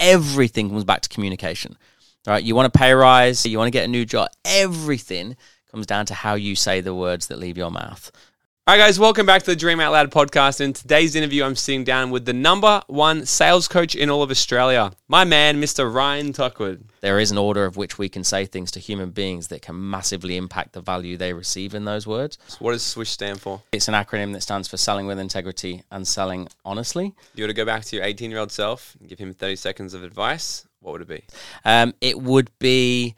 everything comes back to communication. All right, you want a pay rise, you want to get a new job, everything comes down to how you say the words that leave your mouth. All right, guys, welcome back to the Dream Out Loud podcast. In today's interview, I'm sitting down with the #1 sales coach in all of Australia, my man, Mr. Ryan Tuckwood. There is an order of which we can say things to human beings that can massively impact the value they receive in those words. What does SWISH stand for? It's an acronym that stands for Selling with Integrity and Selling Honestly. If you were to go back to your 18-year-old self and give him 30 seconds of advice, what would it be? It would be...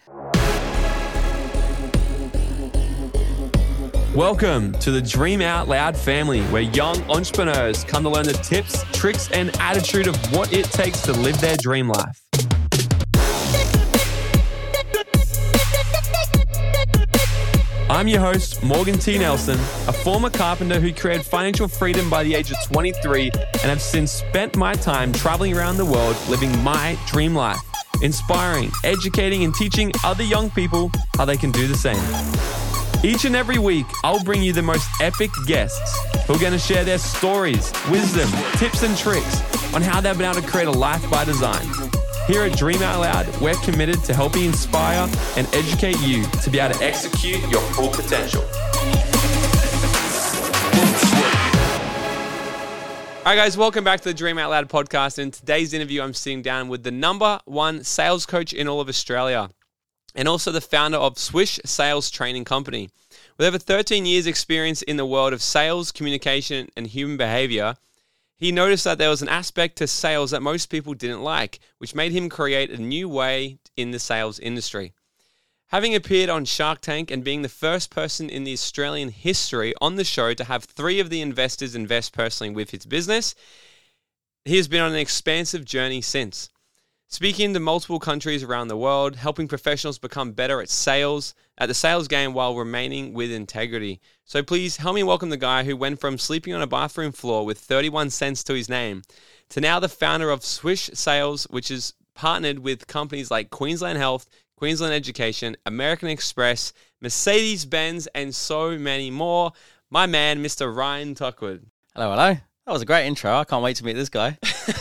Welcome to the Dream Out Loud family, where young entrepreneurs come to learn the tips, tricks, and attitude of what it takes to live their dream life. I'm your host, Morgan T. Nelson, a former carpenter who created financial freedom by the age of 23 and have since spent my time traveling around the world living my dream life, inspiring, educating, and teaching other young people how they can do the same. Each and every week, I'll bring you the most epic guests who are going to share their stories, wisdom, tips, and tricks on how they've been able to create a life by design. Here at Dream Out Loud, we're committed to helping inspire and educate you to be able to execute your full potential. All right, guys, welcome back to the Dream Out Loud podcast. In today's interview, I'm sitting down with the #1 sales coach in all of Australia, and also the founder of SWISH Sales Training Company. With over 13 years experience in the world of sales, communication, and human behavior, he noticed that there was an aspect to sales that most people didn't like, which made him create a new way in the sales industry. Having appeared on Shark Tank and being the first person in the Australian history on the show to have 3 of the investors invest personally with his business, he has been on an expansive journey since. Speaking to multiple countries around the world, helping professionals become better at the sales game while remaining with integrity. So please help me welcome the guy who went from sleeping on a bathroom floor with 31 cents to his name to now the founder of SWISH Sales, which is partnered with companies like Queensland Health, Queensland Education, American Express, Mercedes-Benz, and so many more. My man, Mr. Ryan Tuckwood. Hello, hello. That was a great intro. I can't wait to meet this guy.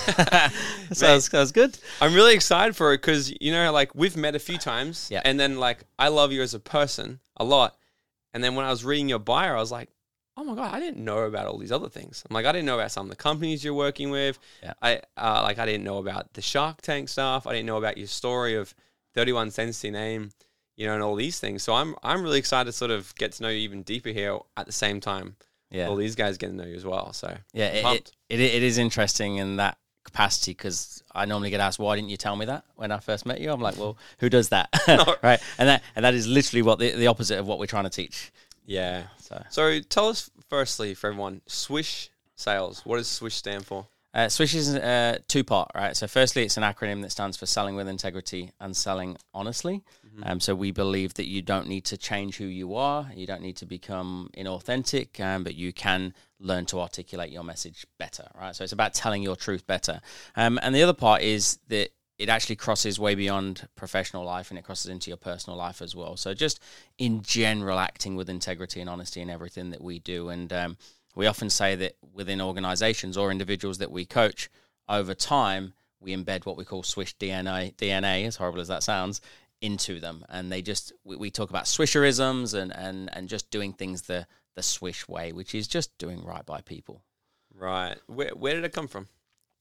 Sounds good. I'm really excited for it because, we've met a few times. Yeah. And then, I love you as a person a lot. And then when I was reading your bio, I was like, oh, my God, I didn't know about all these other things. I'm like, I didn't know about some of the companies you're working with. Yeah. I didn't know about the Shark Tank stuff. I didn't know about your story of 31 cents to your name, and all these things. So I'm really excited to sort of get to know you even deeper here at the same time. Yeah. All these guys get to know you as well. So yeah, it is interesting in that capacity because I normally get asked, why didn't you tell me that when I first met you? I'm like, well, who does that? Right. And that is literally what the opposite of what we're trying to teach. Yeah. So tell us firstly for everyone, SWISH Sales. What does SWISH stand for? SWISH is 2-part, right? So firstly, it's an acronym that stands for Selling with Integrity and Selling Honestly. Mm-hmm. So we believe that you don't need to change who you are. You don't need to become inauthentic, but you can learn to articulate your message better, right? So it's about telling your truth better. And the other part is that it actually crosses way beyond professional life and it crosses into your personal life as well. So just in general, acting with integrity and honesty in everything that we do. And we often say that within organizations or individuals that we coach, over time, we embed what we call SWISH DNA, as horrible as that sounds, into them. And we talk about Swisherisms and just doing things the SWISH way, which is just doing right by people. Right. Where did it come from?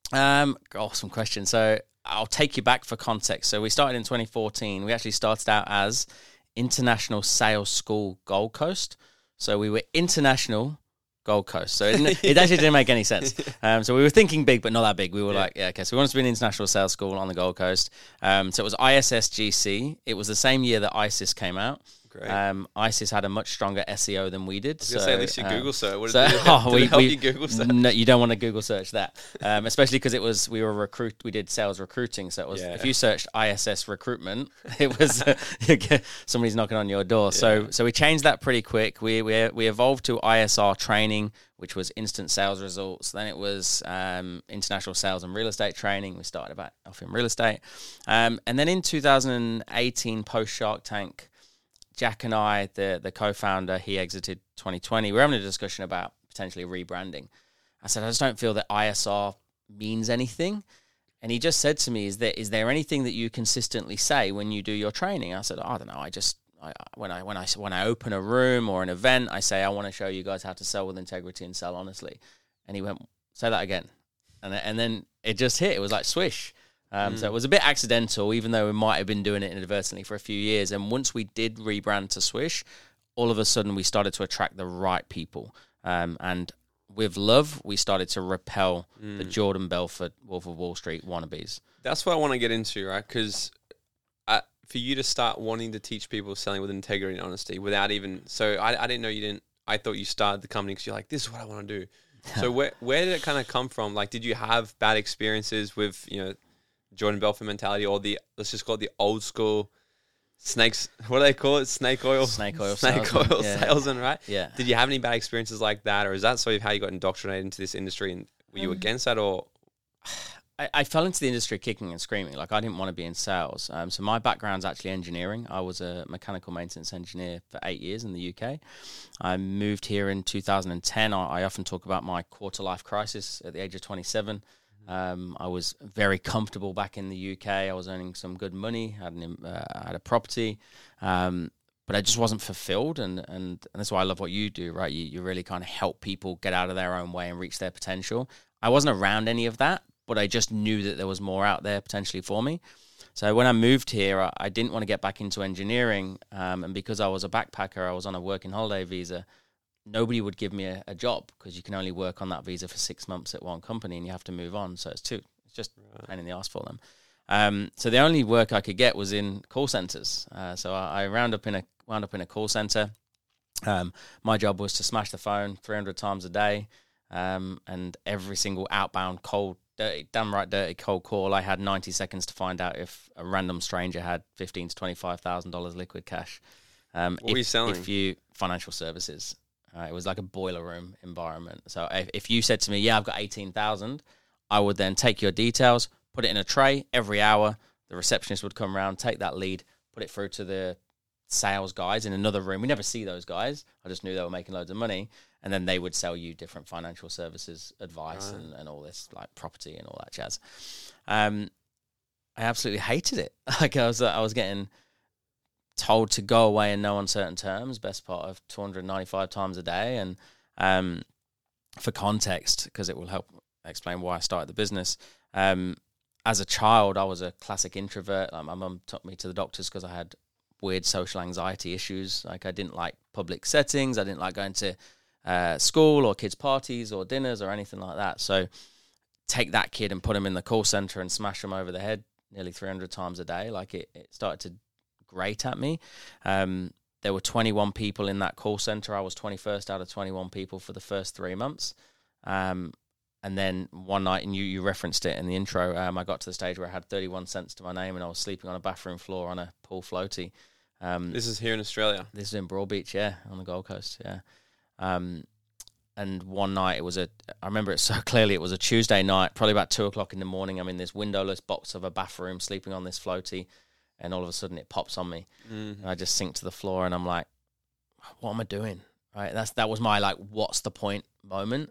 Awesome question. So I'll take you back for context. So we started in 2014. We actually started out as International Sales School Gold Coast. So we were international Gold Coast. So it actually didn't make any sense. So we were thinking big, but not that big. We were like, okay, so we wanted to be an international sales school on the Gold Coast. So it was ISSGC. It was the same year that ISIS came out. Great. ISIS had a much stronger SEO than we did. I was going to say, at least you Google search. What did it help you Google search? No, you don't want to Google search that, especially because we did sales recruiting. So it was if you searched ISS recruitment, it was somebody's knocking on your door. Yeah. So we changed that pretty quick. We evolved to ISR training, which was instant sales results. Then it was international sales and real estate training. We started off in real estate, and then in 2018, post Shark Tank, Jack and I, the co-founder, he exited 2020. We were having a discussion about potentially rebranding. I said, I just don't feel that ISR means anything. And he just said to me, is there anything that you consistently say when you do your training? I said, I don't know. When I open a room or an event, I say, I want to show you guys how to sell with integrity and sell honestly. And he went, say that again. And then it just hit. It was like swish. So it was a bit accidental, even though we might have been doing it inadvertently for a few years. And once we did rebrand to Swish, all of a sudden we started to attract the right people. And with love, we started to repel the Jordan Belfort, Wolf of Wall Street wannabes. That's what I want to get into, right? Because for you to start wanting to teach people selling with integrity and honesty without even... So I didn't know you didn't... I thought you started the company because you're like, this is what I want to do. So where did it kind of come from? Like, did you have bad experiences with, Jordan Belfort mentality, or let's just call it the old school snakes? What do they call it? Snake oil salesman, right? Yeah. Did you have any bad experiences like that, or is that sort of how you got indoctrinated into this industry? And were you against that, or? I fell into the industry kicking and screaming. Like, I didn't want to be in sales. So my background's actually engineering. I was a mechanical maintenance engineer for 8 years in the UK. I moved here in 2010. I often talk about my quarter-life crisis at the age of 27. I was very comfortable back in the UK. I was earning some good money, had a property, but I just wasn't fulfilled. And that's why I love what you do, right? You really kind of help people get out of their own way and reach their potential. I wasn't around any of that, but I just knew that there was more out there potentially for me. So when I moved here, I didn't want to get back into engineering. And because I was a backpacker, I was on a working holiday visa. Nobody would give me a job because you can only work on that visa for 6 months at one company and you have to move on. So it's just a pain in the ass for them. So the only work I could get was in call centers. So I wound up in a call center. My job was to smash the phone 300 times a day. And every single outbound dirty cold call, I had 90 seconds to find out if a random stranger had $15,000 to $25,000 liquid cash. What were you selling? Financial services. It was like a boiler room environment. So if you said to me, yeah, I've got 18,000, I would then take your details, put it in a tray every hour. The receptionist would come around, take that lead, put it through to the sales guys in another room. We never see those guys. I just knew they were making loads of money. And then they would sell you different financial services advice and all this, like property and all that jazz. I absolutely hated it. Like I was getting told to go away in no uncertain terms, best part of 295 times a day. And for context, because it will help explain why I started the business, as a child, I was a classic introvert. My mum took me to the doctors because I had weird social anxiety issues. Like I didn't like public settings. I didn't like going to school or kids' parties or dinners or anything like that. So take that kid and put him in the call center and smash him over the head nearly 300 times a day. Like it started to grate at me. There were 21 people in that call center. I was 21st out of 21 people for the first 3 months. And then one night, and you referenced it in the intro, I got to the stage where I had 31 cents to my name and I was sleeping on a bathroom floor on a pool floaty. This is here in Australia? This is in Broadbeach, yeah, on the Gold Coast, yeah. And one night I remember it so clearly, it was a Tuesday night, probably about 2:00 in the morning. I'm in this windowless box of a bathroom sleeping on this floaty, and all of a sudden it pops on me. And I just sink to the floor and I'm like, what am I doing? Right. That was my like, what's the point moment.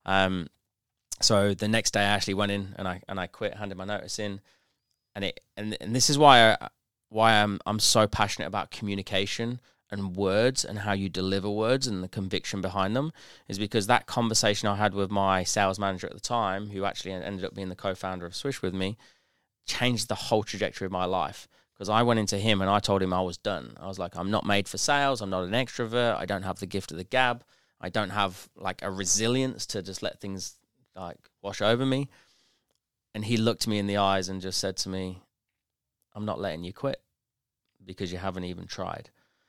So the next day I actually went in and I quit, handed my notice in, and this is why I'm so passionate about communication and words and how you deliver words and the conviction behind them, is because that conversation I had with my sales manager at the time, who actually ended up being the co-founder of Swish with me, changed the whole trajectory of my life. Because I went into him and I told him I was done. I was like, I'm not made for sales. I'm not an extrovert. I don't have the gift of the gab. I don't have like a resilience to just let things like wash over me. And he looked me in the eyes and just said to me, I'm not letting you quit because you haven't even tried.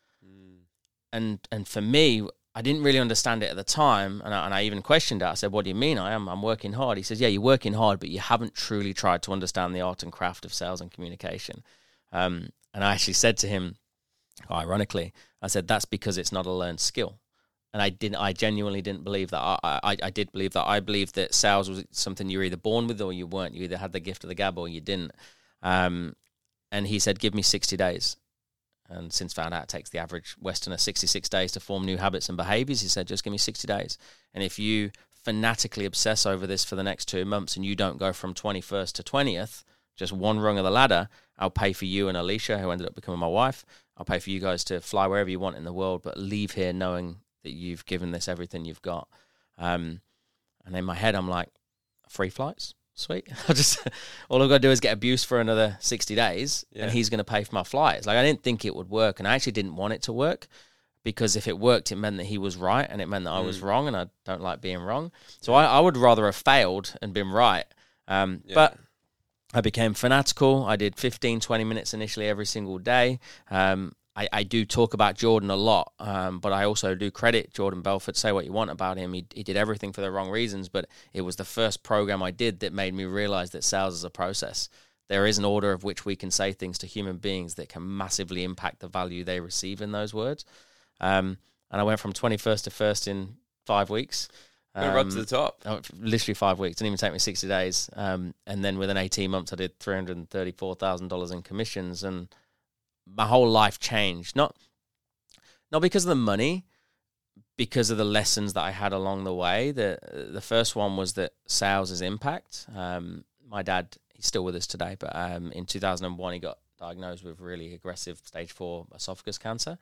And for me, I didn't really understand it at the time, and I even questioned it. I said, what do you mean I'm working hard? He says, yeah, you're working hard, but you haven't truly tried to understand the art and craft of sales and communication. And I actually said to him, ironically, I said, that's because it's not a learned skill. And I genuinely didn't believe that. I did believe that. I believed that sales was something you were either born with or you weren't. You either had the gift of the gab or you didn't. And he said, give me 60 days. And since found out it takes the average Westerner 66 days to form new habits and behaviors, he said, just give me 60 days. And if you fanatically obsess over this for the next 2 months and you don't go from 21st to 20th, just one rung of the ladder, I'll pay for you and Alicia, who ended up becoming my wife. I'll pay for you guys to fly wherever you want in the world, but leave here knowing that you've given this everything you've got. And in my head, I'm like, free flights? Sweet. All I've got to do is get abused for another 60 days and he's going to pay for my flights. Like, I didn't think it would work, and I actually didn't want it to work, because if it worked, it meant that he was right and it meant that I was wrong, and I don't like being wrong. So I would rather have failed and been right. But I became fanatical. I did 15, 20 minutes initially every single day. I do talk about Jordan a lot, but I also do credit Jordan Belfort. Say what you want about him. He did everything for the wrong reasons, but it was the first program I did that made me realize that sales is a process. There is an order of which we can say things to human beings that can massively impact the value they receive in those words. And I went from 21st to 1st in 5 weeks. We're up to the top. Literally 5 weeks. Didn't even take me 60 days. And then within 18 months, I did $334,000 in commissions, and my whole life changed. Not because of the money, because of the lessons that I had along the way. The first one was that sales is impact. My dad, he's still with us today, but in 2001, he got diagnosed with really aggressive stage 4 esophagus cancer.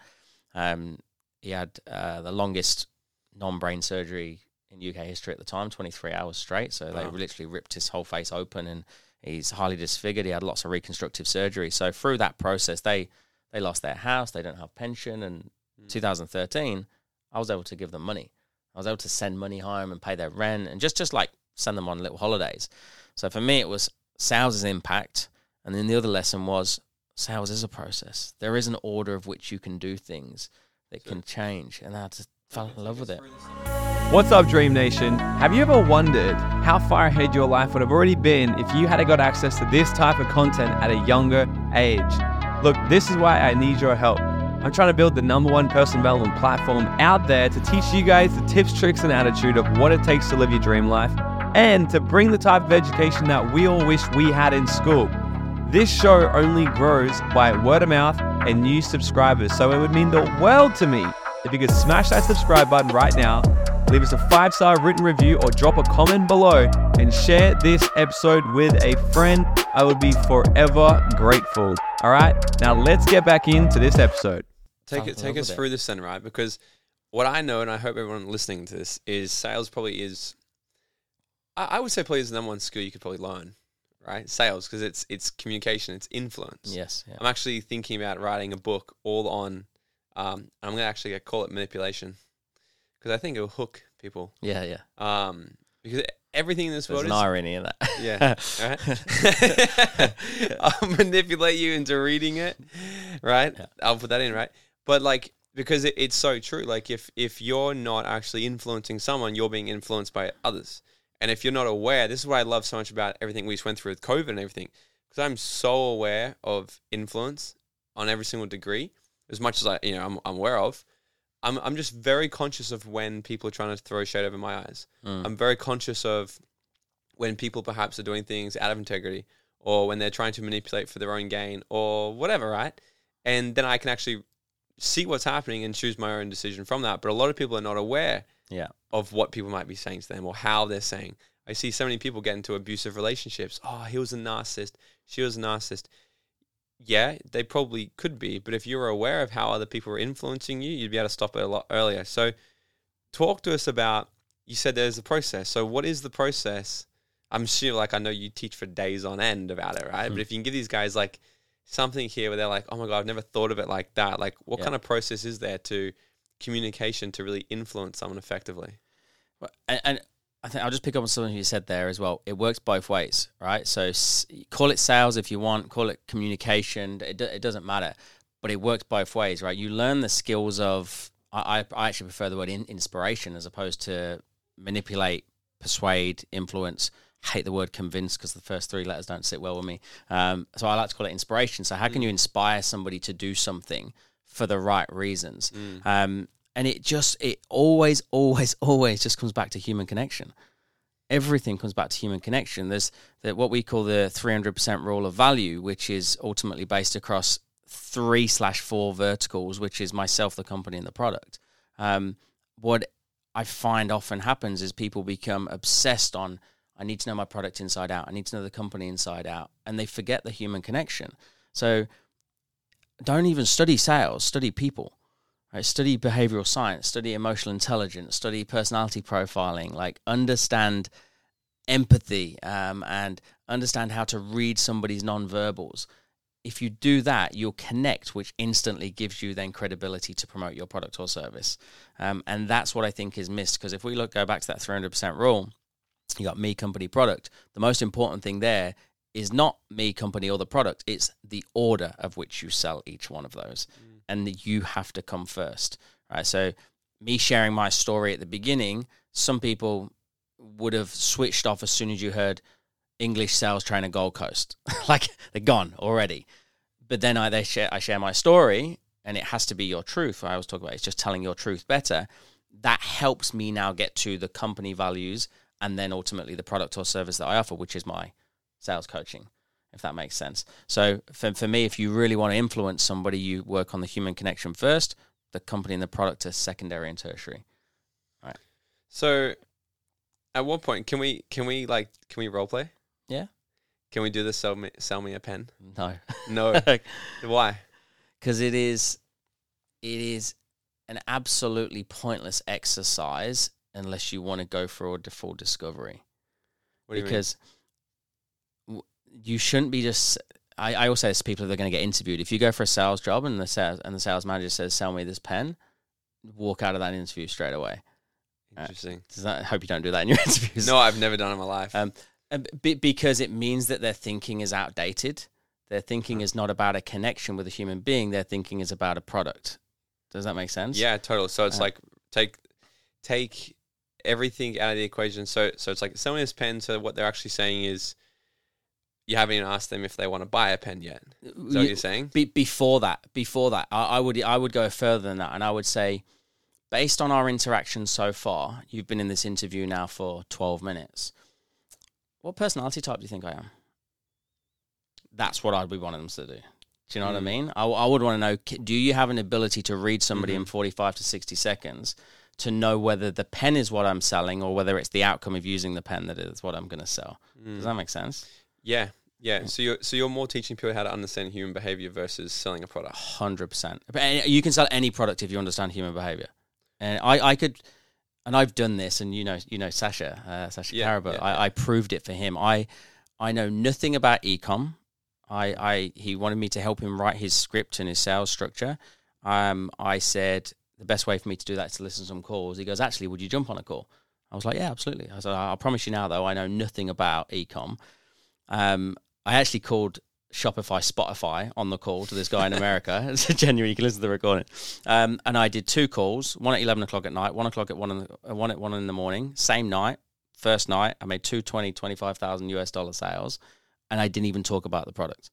He had the longest non-brain surgery in UK history at the time, 23 hours straight. So they literally ripped his whole face open, and he's highly disfigured. He had lots of reconstructive surgery. So through that process, they lost their house. They don't have pension. And 2013, I was able to give them money. I was able to send money home and pay their rent and just like send them on little holidays. So for me, it was sales is impact. And then the other lesson was sales is a process. There is an order of which you can do things that can change. And I just fell in love with it. What's up, Dream Nation? Have you ever wondered how far ahead your life would have already been if you had got access to this type of content at a younger age? Look, this is why I need your help. I'm trying to build the #1 personal development platform out there to teach you guys the tips, tricks, and attitude of what it takes to live your dream life, and to bring the type of education that we all wish we had in school. This show only grows by word of mouth and new subscribers, so it would mean the world to me if you could smash that subscribe button right now, leave us a 5-star written review, or drop a comment below and share this episode with a friend. I would be forever grateful. All right, now let's get back into this episode. Take us through this then, right? Because what I know, and I hope everyone listening to this, is sales probably is, I would say probably is the #1 skill you could probably learn, right? Sales, because it's communication, it's influence. Yes. Yeah. I'm actually thinking about writing a book all on, I'm going to actually call it manipulation, because I think it'll hook people. Yeah. Because everything in this world There's an irony in that. Yeah. Right? I'll manipulate you into reading it, right? Yeah. I'll put that in, right? But like, because it's so true. Like if you're not actually influencing someone, you're being influenced by others. And if you're not aware, this is what I love so much about everything we just went through with COVID and everything, because I'm so aware of influence on every single degree, as much as I'm aware of. I'm just very conscious of when people are trying to throw shade over my eyes. I'm very conscious of when people perhaps are doing things out of integrity, or when they're trying to manipulate for their own gain or whatever, right? And then I can actually see what's happening and choose my own decision from that. But a lot of people are not aware of what people might be saying to them or how they're saying. I see so many people get into abusive relationships. Oh, he was a narcissist. She was a narcissist. Yeah, they probably could be, but if you were aware of how other people are influencing you, you'd be able to stop it a lot earlier. So talk to us about, you said there's a process. So what is the process? I'm sure, I know you teach for days on end about it, right? But if you can give these guys something here where they're like, oh my God, I've never thought of it like that. What kind of process is there to communication to really influence someone effectively? And I think I'll just pick up on something you said there as well. It works both ways, right? So call it sales if you want, call it communication. It doesn't matter, but it works both ways, right? You learn the skills of, I actually prefer the word inspiration as opposed to manipulate, persuade, influence. Hate the word convince because the first 3 letters don't sit well with me. So I like to call it inspiration. So how can you inspire somebody to do something for the right reasons? And it always just comes back to human connection. Everything comes back to human connection. There's what we call the 300% rule of value, which is ultimately based across 3/4 verticals, which is myself, the company, and the product. What I find often happens is people become obsessed on, I need to know my product inside out. I need to know the company inside out. And they forget the human connection. So don't even study sales, study people. Right? Study behavioral science, study emotional intelligence, study personality profiling, like understand empathy and understand how to read somebody's nonverbals. If you do that, you'll connect, which instantly gives you then credibility to promote your product or service. And that's what I think is missed, because if we go back to that 300% rule, you got me, company, product. The most important thing there is not me, company, or the product. It's the order of which you sell each one of those. And you have to come first, right? So me sharing my story at the beginning, some people would have switched off as soon as you heard English sales trainer Gold Coast. Like, they're gone already. But then I share my story, and it has to be your truth. I always talk about it's just telling your truth better. That helps me now get to the company values and then ultimately the product or service that I offer, which is my sales coaching, if that makes sense. So for me, if you really want to influence somebody, you work on the human connection first, the company and the product are secondary and tertiary. Right. So at what point can we role play? Yeah. Can we do this? Sell me a pen? No. No. Why? Because it is an absolutely pointless exercise unless you want to go for a full discovery. What do you mean? Because you shouldn't be just. I always say this to people that are going to get interviewed. If you go for a sales job and the sales manager says, "Sell me this pen," walk out of that interview straight away. Interesting. I hope you don't do that in your interviews. No, I've never done it in my life. Because it means that their thinking is outdated. Their thinking is not about a connection with a human being. Their thinking is about a product. Does that make sense? Yeah, totally. So it's like take everything out of the equation. So it's like selling this pen. So what they're actually saying is, you haven't even asked them if they want to buy a pen yet. Is that what you're saying? Before that, I would go further than that, and I would say, based on our interactions so far, you've been in this interview now for 12 minutes. What personality type do you think I am? That's what I'd be wanting them to do. Do you know what I mean? I would want to know, do you have an ability to read somebody in 45 to 60 seconds to know whether the pen is what I'm selling or whether it's the outcome of using the pen that is what I'm going to sell? Does that make sense? Yeah. So you're more teaching people how to understand human behavior versus selling a product. 100%. You can sell any product if you understand human behavior. And I could, and I've done this, and you know Sasha Carabo. Yeah. I proved it for him. I know nothing about e-com. He wanted me to help him write his script and his sales structure. I said the best way for me to do that is to listen to some calls. He goes, actually, would you jump on a call? I was like, yeah, absolutely. I said, I'll promise you now, though, I know nothing about e-com. I actually called Spotify on the call to this guy in America. It's genuine. You can listen to the recording. And I did 2 calls, one at 11 o'clock at night, 1 o'clock at 1 at 1 in the morning. Same night, first night, I made $25,000 sales, and I didn't even talk about the product.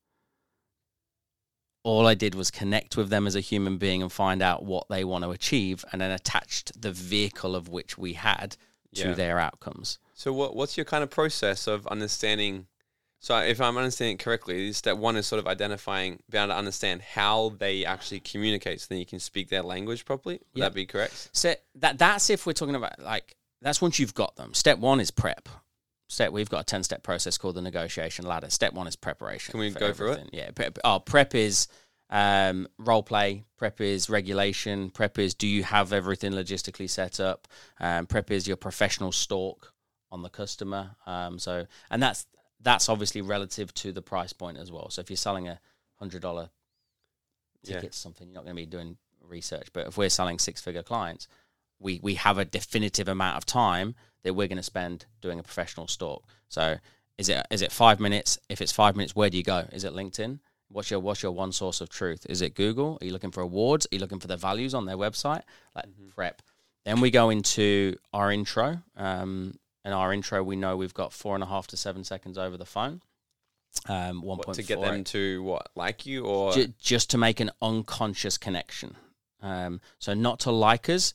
All I did was connect with them as a human being and find out what they want to achieve, and then attached the vehicle of which we had to their outcomes. So what's your kind of process of understanding? So if I'm understanding it correctly, step 1 is sort of being able to understand how they actually communicate, so then you can speak their language properly. Would that be correct? So that's if we're talking about, that's once you've got them. Step 1 is prep. We've got a 10-step process called the negotiation ladder. Step 1 is preparation. Can we go through it? Yeah. Prep is role play. Prep is regulation. Prep is, do you have everything logistically set up? Prep is your professional stalk on the customer. And that's obviously relative to the price point as well. So if you're selling a $100 ticket to something, you're not going to be doing research. But if we're selling 6-figure clients, we have a definitive amount of time that we're going to spend doing a professional stalk. So is it 5 minutes? If it's 5 minutes, where do you go? Is it LinkedIn? What's your one source of truth? Is it Google? Are you looking for awards? Are you looking for the values on their website? Prep. Then we go into our intro. And our intro, we know we've got 4.5 to 7 seconds over the phone. 1.4 to get them to like you, or just to make an unconscious connection. So not to like us,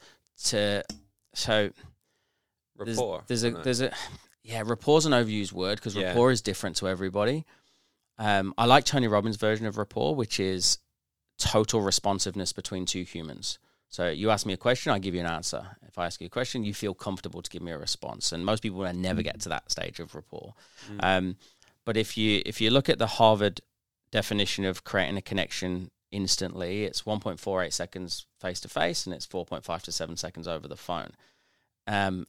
rapport. Rapport's an overused word because rapport is different to everybody. I like Tony Robbins' version of rapport, which is total responsiveness between 2 humans. So you ask me a question, I give you an answer. If I ask you a question, you feel comfortable to give me a response. And most people will never get to that stage of rapport. But if you look at the Harvard definition of creating a connection instantly, it's 1.48 seconds face to face, and it's 4.5 to 7 seconds over the phone. And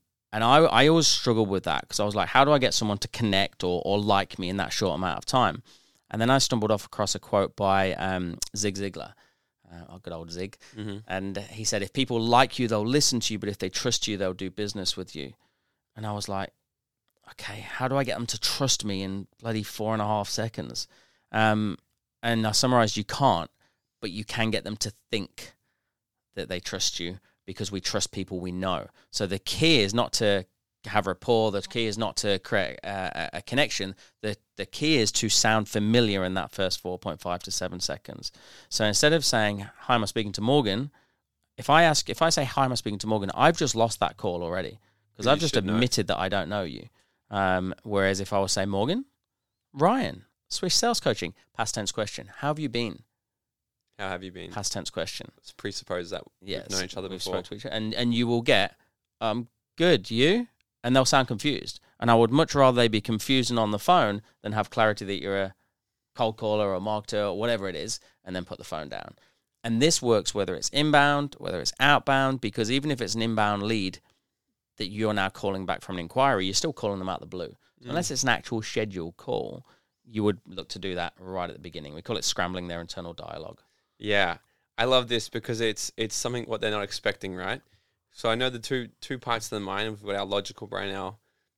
I always struggled with that because I was like, how do I get someone to connect or like me in that short amount of time? And then I stumbled across a quote by Zig Ziglar, our good old Zig. And he said, if people like you, they'll listen to you, but if they trust you, they'll do business with you. And I was like, okay, how do I get them to trust me in bloody 4.5 seconds? And I summarized, you can't, but you can get them to think that they trust you, because we trust people we know. So the key is not to have rapport. The key is not to create a connection. The key is to sound familiar in that first 4.5 to 7 seconds. So instead of saying, hi, am I speaking to Morgan? If I say, hi, am I speaking to Morgan? I've just lost that call already, because I've just admitted that I don't know you. Whereas if I was say, Morgan, Ryan, Swish Sales Coaching, past tense question, how have you been? How have you been? Past tense question. Let's presuppose that we've known each other before. Spoke to each other, and you will get, good, you? And they'll sound confused. And I would much rather they be confused and on the phone than have clarity that you're a cold caller or a marketer or whatever it is, and then put the phone down. And this works whether it's inbound, whether it's outbound, because even if it's an inbound lead that you're now calling back from an inquiry, you're still calling them out the blue. So unless it's an actual scheduled call, you would look to do that right at the beginning. We call it scrambling their internal dialogue. Yeah, I love this because it's something what they're not expecting, right? So I know the two parts of the mind. We've got our logical brain, our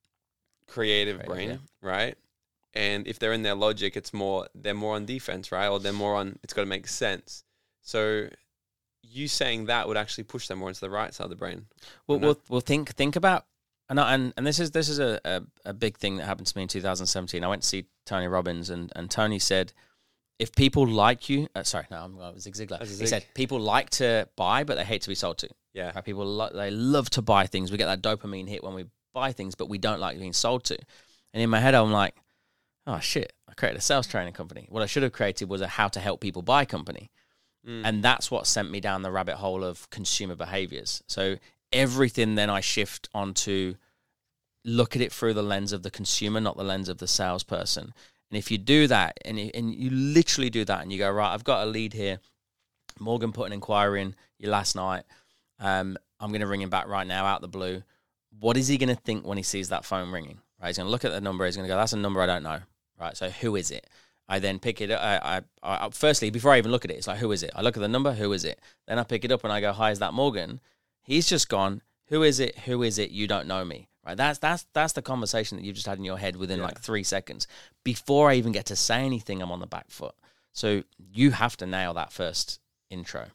creative brain, right? And if they're in their logic, they're more on defense, right? Or they're more on, it's got to make sense. So you saying that would actually push them more into the right side of the brain. Well, think about, and this is a big thing that happened to me in 2017. I went to see Tony Robbins, and Tony said, if people like you, I was Zig Ziglar. He said, people like to buy, but they hate to be sold to. Yeah. Right? People, they love to buy things. We get that dopamine hit when we buy things, but we don't like being sold to. And in my head, I'm like, oh, shit, I created a sales training company. What I should have created was a how to help people buy company. And that's what sent me down the rabbit hole of consumer behaviors. So everything then I shift onto look at it through the lens of the consumer, not the lens of the salesperson. And if you do that, and you literally do that, and you go, right, I've got a lead here. Morgan put an inquiry in you last night. I'm going to ring him back right now out the blue. What is he going to think when he sees that phone ringing? Right, he's going to look at the number. He's going to go, that's a number I don't know. Right, so who is it? I then pick it up. I firstly, before I even look at it, it's like, who is it? I look at the number, who is it? Then I pick it up and I go, hi, is that Morgan? He's just gone, who is it? Who is it? You don't know me. Right, that's the conversation that you just had in your head within like 3 seconds. Before I even get to say anything, I'm on the back foot. So you have to nail that first intro.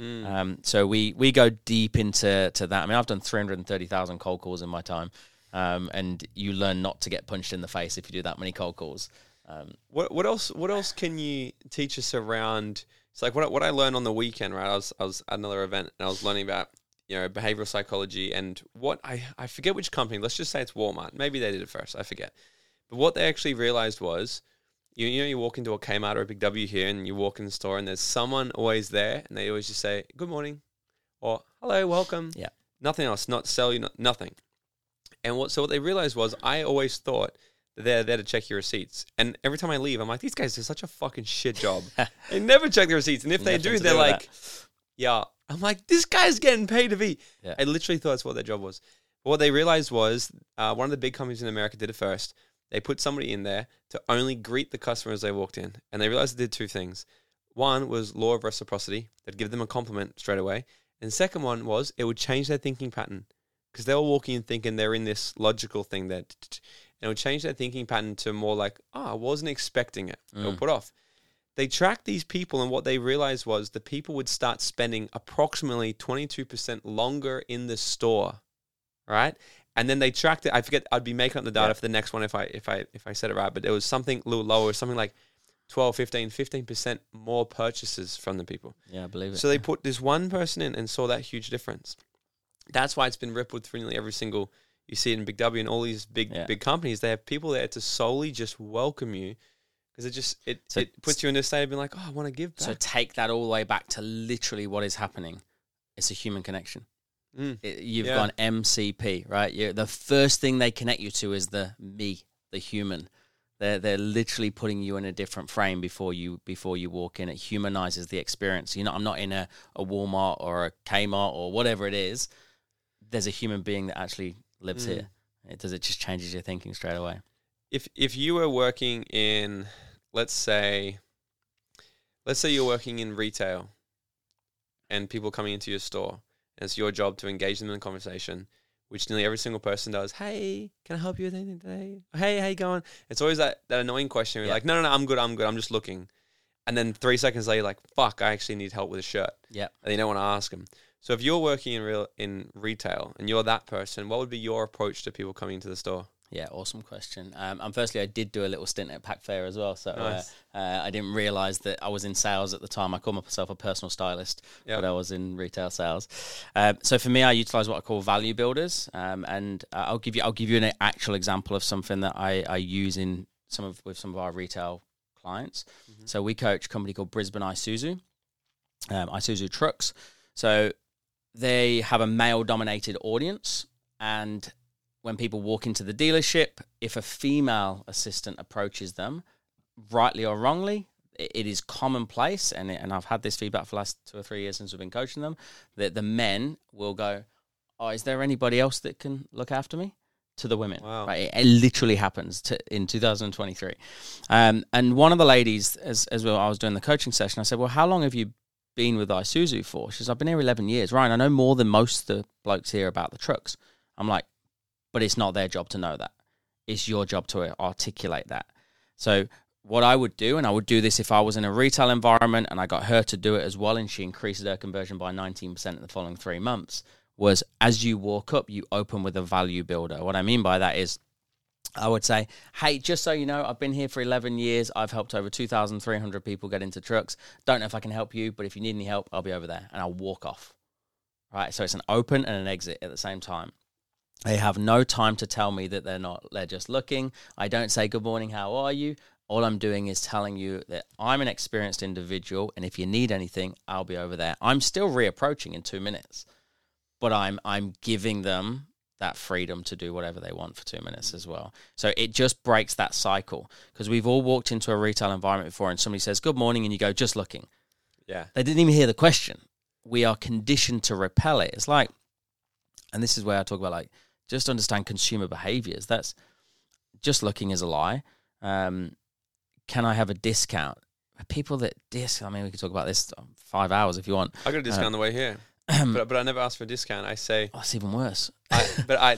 So we go deep into that. I mean, I've done 330,000 cold calls in my time, and you learn not to get punched in the face if you do that many cold calls. What else can you teach us around? It's like what I learned on the weekend, right? I was at another event and I was learning about behavioral psychology, and what I forget which company. Let's just say it's Walmart. Maybe they did it first. I forget. But what they actually realized was, you walk into a Kmart or a Big W here, and you walk in the store, and there's someone always there, and they always just say good morning, or hello, welcome. Yeah. Nothing else. Not sell you. Nothing. And what they realized was, I always thought that they're there to check your receipts, and every time I leave, I'm like, these guys do such a fucking shit job. They never check the receipts, and if they do, they're like, yeah. I'm like, this guy's getting paid to be. Yeah. I literally thought that's what their job was. But what they realized was, one of the big companies in America did it first. They put somebody in there to only greet the customer as they walked in. And they realized they did two things. One was law of reciprocity. They'd give them a compliment straight away. And the second one was it would change their thinking pattern. Because they were walking in thinking they're in this logical thing and it would change their thinking pattern to more like, I wasn't expecting it. It would put off. They tracked these people, and what they realized was the people would start spending approximately 22% longer in the store, right? And then they tracked it. I forget. I'd be making up the data for the next one if I said it right, but it was something a little lower, something like 12, 15% more purchases from the people. Yeah, I believe it. So they put this one person in and saw that huge difference. That's why it's been rippled through nearly every single. You see it in Big W and all these big companies. They have people there to solely just welcome you. Because it puts you in a state of being like, oh, I want to give back. So take that all the way back to literally what is happening. It's a human connection. Mm. You've gone MCP, right? The first thing they connect you to is the me, the human. They're literally putting you in a different frame before you walk in. It humanizes the experience. I'm not in a Walmart or a Kmart or whatever it is. There's a human being that actually lives here. It just changes your thinking straight away. If you were working in, let's say you're working in retail and people coming into your store, and it's your job to engage them in a conversation, which nearly every single person does. Hey, can I help you with anything today? Hey, how you going? It's always that annoying question. You're like, no, I'm good. I'm just looking. And then 3 seconds later, you're like, fuck, I actually need help with a shirt. Yeah. And you don't want to ask them. So if you're working in retail and you're that person, what would be your approach to people coming into the store? Yeah, awesome question. Firstly, I did do a little stint at Pack Fair as well, so Nice. I didn't realise that I was in sales at the time. I call myself a personal stylist, but I was in retail sales. So for me, I utilise what I call value builders, and I'll give you an actual example of something that I use with some of our retail clients. Mm-hmm. So we coach a company called Brisbane Isuzu, Isuzu Trucks. So they have a male-dominated audience, and when people walk into the dealership, if a female assistant approaches them, rightly or wrongly, it is commonplace, and I've had this feedback for the last 2 or 3 years since we've been coaching them, that the men will go, oh, is there anybody else that can look after me? To the women. Wow. Right? It literally happens in 2023. And one of the ladies, as well, I was doing the coaching session, I said, well, how long have you been with Isuzu for? She says, I've been here 11 years. Ryan, I know more than most of the blokes here about the trucks. I'm like, but it's not their job to know that. It's your job to articulate that. So what I would do, and I would do this if I was in a retail environment and I got her to do it as well, and she increases her conversion by 19% in the following 3 months, was as you walk up, you open with a value builder. What I mean by that is I would say, hey, just so you know, I've been here for 11 years. I've helped over 2,300 people get into trucks. Don't know if I can help you, but if you need any help, I'll be over there. And I'll walk off. Right? So it's an open and an exit at the same time. They have no time to tell me that they're just looking. I don't say, good morning, how are you? All I'm doing is telling you that I'm an experienced individual, and if you need anything, I'll be over there. I'm still reapproaching in 2 minutes, but I'm giving them that freedom to do whatever they want for 2 minutes as well. So it just breaks that cycle, because we've all walked into a retail environment before and somebody says, good morning, and you go, just looking. Yeah. They didn't even hear the question. We are conditioned to repel it. It's like, and this is where I talk about, like, just understand consumer behaviors. That's just looking is a lie. Can I have a discount? People that we can talk about this 5 hours if you want. I got a discount on the way here, but I never asked for a discount. I say, oh, it's even worse. I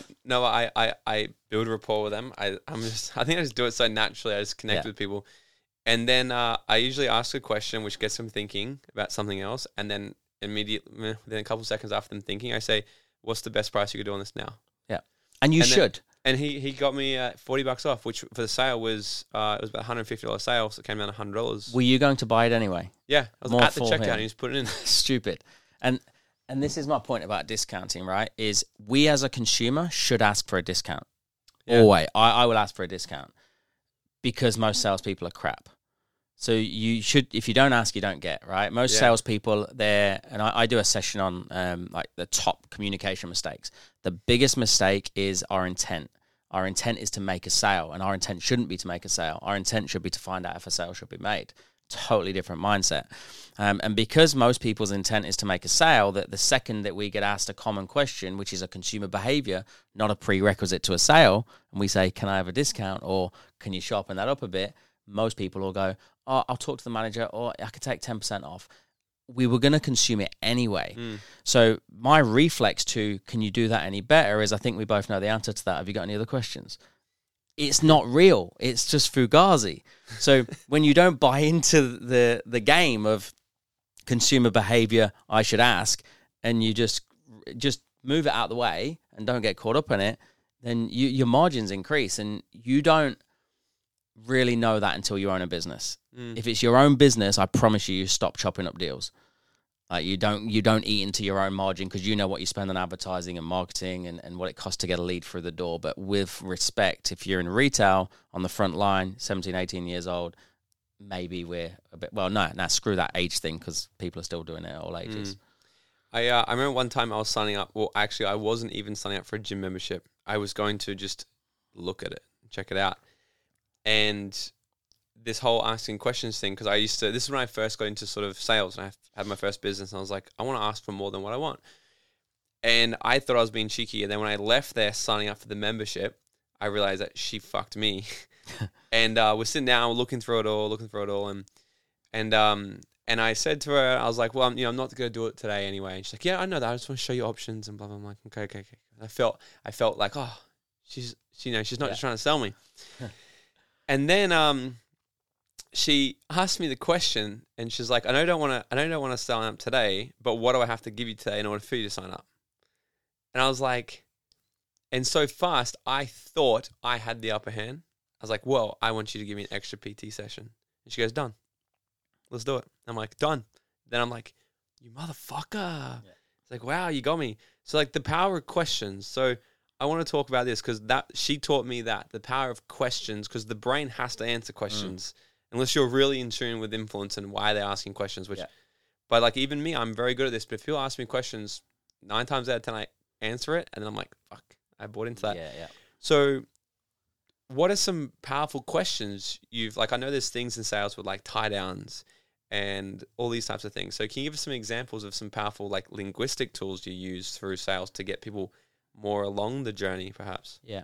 build rapport with them. I think I just do it so naturally. I just connect with people, and then I usually ask a question which gets them thinking about something else, and then immediately, within a couple of seconds after them thinking, I say, what's the best price you could do on this now? Yeah, and you should. And he got me $40 off, which for the sale was it was about $150 sale, so it came down to $100. Were you going to buy it anyway? Yeah, I was at the checkout and he just put it in. Stupid. And this is my point about discounting, right? Is we as a consumer should ask for a discount. Yeah. Always. I will ask for a discount because most salespeople are crap. So you should, if you don't ask, you don't get, right? Most salespeople, and I do a session on like the top communication mistakes. The biggest mistake is our intent. Our intent is to make a sale, and our intent shouldn't be to make a sale. Our intent should be to find out if a sale should be made. Totally different mindset. And because most people's intent is to make a sale, that the second that we get asked a common question, which is a consumer behavior, not a prerequisite to a sale, and we say, can I have a discount, or can you sharpen that up a bit? Most people will go, oh, I'll talk to the manager, or I could take 10% off. We were going to consume it anyway. So my reflex to, can you do that any better, is I think we both know the answer to that. Have you got any other questions? It's not real. It's just fugazi. So when you don't buy into the game of consumer behavior, I should ask, and you just move it out of the way and don't get caught up in it, then your margins increase, and you don't really know that until you own a business. If it's your own business, I promise you stop chopping up deals. Like you don't eat into your own margin, because you know what you spend on advertising and marketing and what it costs to get a lead through the door. But with respect, if you're in retail on the front line, 17, 18 years old, maybe we're a bit, screw that age thing, because people are still doing it at all ages. I remember one time I was signing up. Well, actually, I wasn't even signing up for a gym membership. I was going to just look at it, check it out. And this whole asking questions thing, because this is when I first got into sort of sales, and I had my first business, and I was like, I want to ask for more than what I want. And I thought I was being cheeky. And then when I left there signing up for the membership, I realized that she fucked me. And we're sitting down, we're looking through it all. And I said to her, I was like, well, I'm not going to do it today anyway. And she's like, yeah, I know that. I just want to show you options and blah, blah, blah. I'm like, okay. And I felt like, oh, she's not just trying to sell me. And then she asked me the question, and she's like, I know you don't want to sign up today, but what do I have to give you today in order for you to sign up? And I was like, and so fast, I thought I had the upper hand. I was like, well, I want you to give me an extra PT session. And she goes, done. Let's do it. I'm like, done. Then I'm like, you motherfucker. Yeah. It's like, wow, you got me. So like the power of questions. So I want to talk about this because she taught me that, the power of questions, because the brain has to answer questions unless you're really in tune with influence and why they're asking questions. But like even me, I'm very good at this. But if you ask me questions, 9 times out of 10, I answer it. And then I'm like, fuck, I bought into that. Yeah. So what are some powerful questions I know there's things in sales with like tie downs and all these types of things. So can you give us some examples of some powerful like linguistic tools you use through sales to get people more along the journey perhaps? Yeah.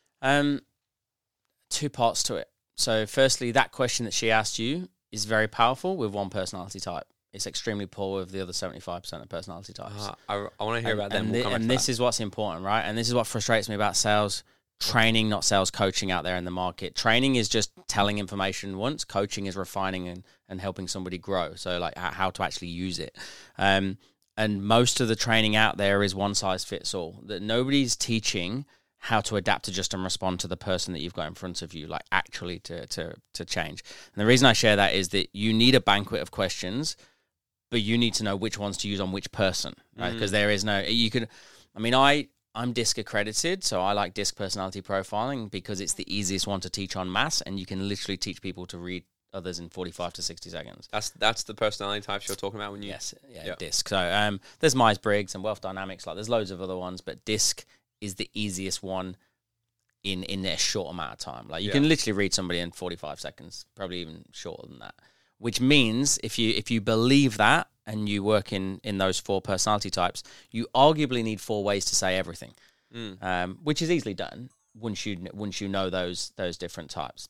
2 parts to it. So firstly, that question that she asked you is very powerful with one personality type. It's extremely poor with the other 75% of personality types. I want to hear about them. And this is what's important, right? And this is what frustrates me about sales training, not sales coaching out there in the market. Training is just telling information once. Coaching is refining and helping somebody grow. So like how to actually use it. And most of the training out there is one size fits all. That nobody's teaching how to adapt, adjust, and respond to the person that you've got in front of you, like actually to change. And the reason I share that is that you need a banquet of questions, but you need to know which ones to use on which person, right? Because there is no, I'm DISC accredited, so I like DISC personality profiling because it's the easiest one to teach en masse, and you can literally teach people to read others in 45 to 60 seconds. That's the personality types you're talking about when you... Yes, DISC. So there's Myers-Briggs and Wealth Dynamics, like there's loads of other ones, but DISC is the easiest one in a short amount of time. Like you can literally read somebody in 45 seconds, probably even shorter than that. Which means if you believe that and you work in those 4 personality types, you arguably need 4 ways to say everything, which is easily done once you know those different types.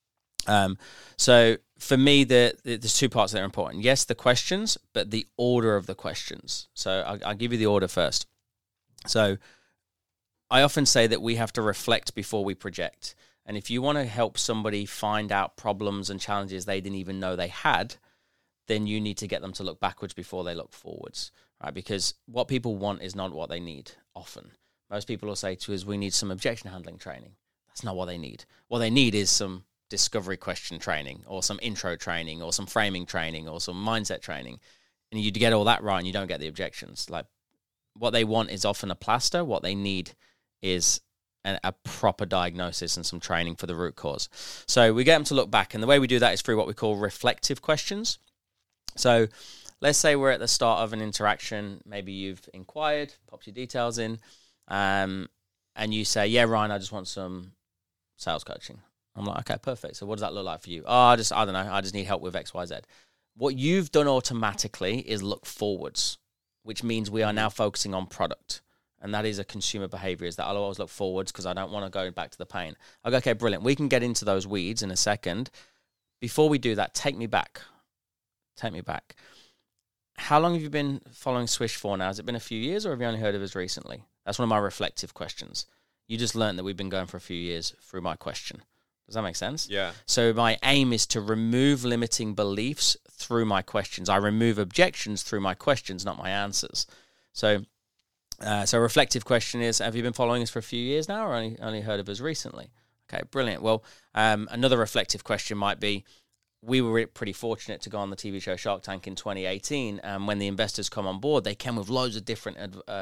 So for me, there's 2 parts that are important. Yes, the questions, but the order of the questions. So I'll give you the order first. So I often say that we have to reflect before we project. And if you want to help somebody find out problems and challenges they didn't even know they had, then you need to get them to look backwards before they look forwards, right? Because what people want is not what they need often. Most people will say to us, we need some objection handling training. That's not what they need. What they need is some discovery question training or some intro training or some framing training or some mindset training. And you get all that right and you don't get the objections. Like what they want is often a plaster. What they need is a proper diagnosis and some training for the root cause. So we get them to look back. And the way we do that is through what we call reflective questions. So let's say we're at the start of an interaction. Maybe you've inquired, popped your details in, and you say, yeah, Ryan, I just want some sales coaching. I'm like, okay, perfect. So what does that look like for you? I don't know. I just need help with X, Y, Z. What you've done automatically is look forwards, which means we are now focusing on product. And that is a consumer behavior, is that I'll always look forwards because I don't want to go back to the pain. I go, okay, brilliant. We can get into those weeds in a second. Before we do that, take me back. Take me back. How long have you been following Swish for now? Has it been a few years or have you only heard of us recently? That's one of my reflective questions. You just learned that we've been going for a few years through my question. Does that make sense? Yeah. So my aim is to remove limiting beliefs through my questions. I remove objections through my questions, not my answers. So a reflective question is, have you been following us for a few years now or only heard of us recently? Okay, brilliant. Well, another reflective question might be, we were pretty fortunate to go on the TV show Shark Tank in 2018. And when the investors come on board, they came with loads of different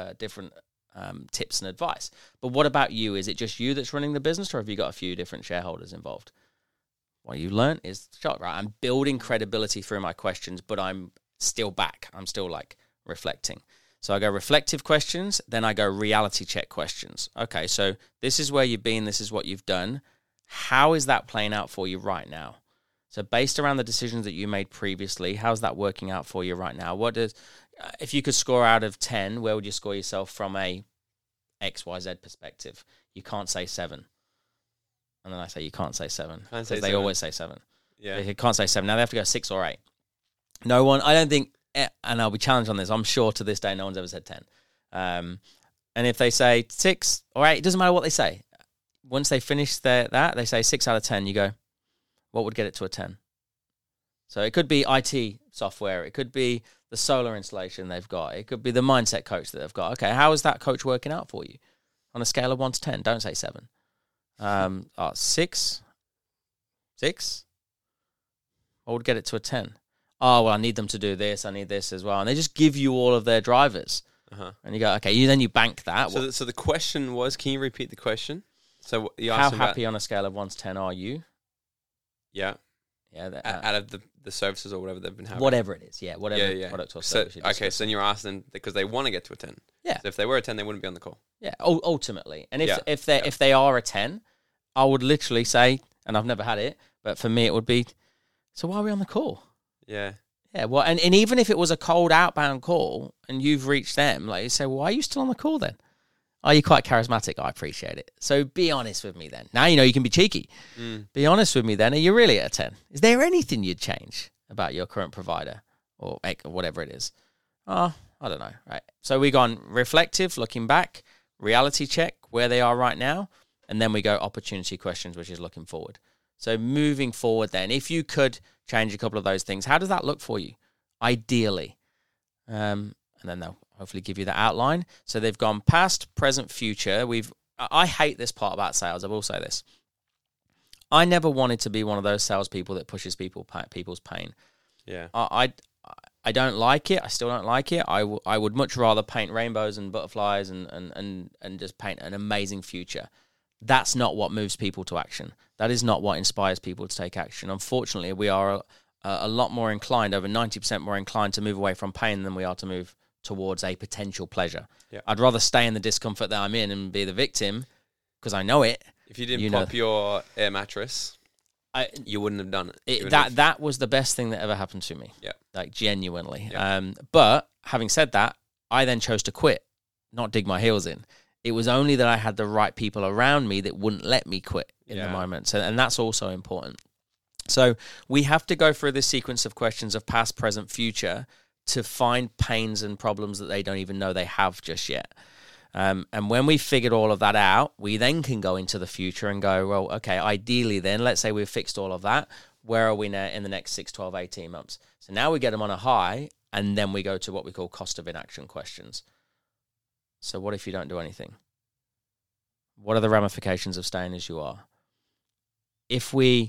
tips and advice. But what about you? Is it just you that's running the business or have you got a few different shareholders involved? What you learned is Shark, right? I'm building credibility through my questions, but I'm still back. I'm still like reflecting. So I go reflective questions, then I go reality check questions. Okay, so this is where you've been, this is what you've done. How is that playing out for you right now? So based around the decisions that you made previously, how's that working out for you right now? If you could score out of 10, where would you score yourself from a XYZ perspective? You can't say 7. And then I say you can't say 7. Because they always say 7. Yeah. They can't say 7. Now they have to go 6 or 8. No one, I don't think, and I'll be challenged on this, I'm sure to this day no one's ever said 10. And if they say 6 or 8, it doesn't matter what they say. Once they finish that, they say 6 out of 10, you go, what would get it to a 10? So it could be IT software. It could be the solar installation they've got. It could be the mindset coach that they've got. Okay, how is that coach working out for you? On a scale of 1 to 10, don't say 7. 6? 6? What would get it to a 10? Oh, well, I need them to do this. I need this as well. And they just give you all of their drivers. And you go, okay, then you bank that. So the question was, can you repeat the question? So you how asked happy on a scale of 1 to 10 are you? Yeah. Yeah. Out of the services or whatever they've been having. Whatever it is. Yeah. Whatever product or service. Okay, so then you're asking because they want to get to a 10. Yeah. So if they were a 10, they wouldn't be on the call. Yeah, ultimately. And if they are a 10, I would literally say, and I've never had it, but for me it would be, so why are we on the call? Yeah. Yeah, well, and even if it was a cold outbound call and you've reached them, like you say, well, why are you still on the call then? Are you quite charismatic? I appreciate it. So be honest with me then. Now you know you can be cheeky. Be honest with me then. Are you really at a 10? Is there anything you'd change about your current provider or whatever it is? Oh, I don't know. Right. So we gone reflective, looking back, reality check, where they are right now, and then we go opportunity questions, which is looking forward. So moving forward then, if you could change a couple of those things, how does that look for you? Ideally. And then they'll hopefully give you the outline. So they've gone past, present, future. I hate this part about sales. I will say this. I never wanted to be one of those salespeople that pushes people's pain. Yeah. I don't like it. I still don't like it. I would much rather paint rainbows and butterflies and just paint an amazing future. That's not what moves people to action. That is not what inspires people to take action. Unfortunately, we are a lot more inclined, over 90% more inclined to move away from pain than we are to move towards a potential pleasure. Yeah. I'd rather stay in the discomfort that I'm in and be the victim because I know it. If you didn't pop your air mattress, you wouldn't have done it. That was the best thing that ever happened to me. Yeah. Like genuinely. Yeah. But having said that, I then chose to quit, not dig my heels in. It was only that I had the right people around me that wouldn't let me quit in the moment. So, and that's also important. So we have to go through this sequence of questions of past, present, future to find pains and problems that they don't even know they have just yet. And when we figured all of that out, we then can go into the future and go, well, okay, ideally then, let's say we've fixed all of that. Where are we now in the next 6, 12, 18 months? So now we get them on a high, and then we go to what we call cost of inaction questions. So what if you don't do anything? What are the ramifications of staying as you are? Which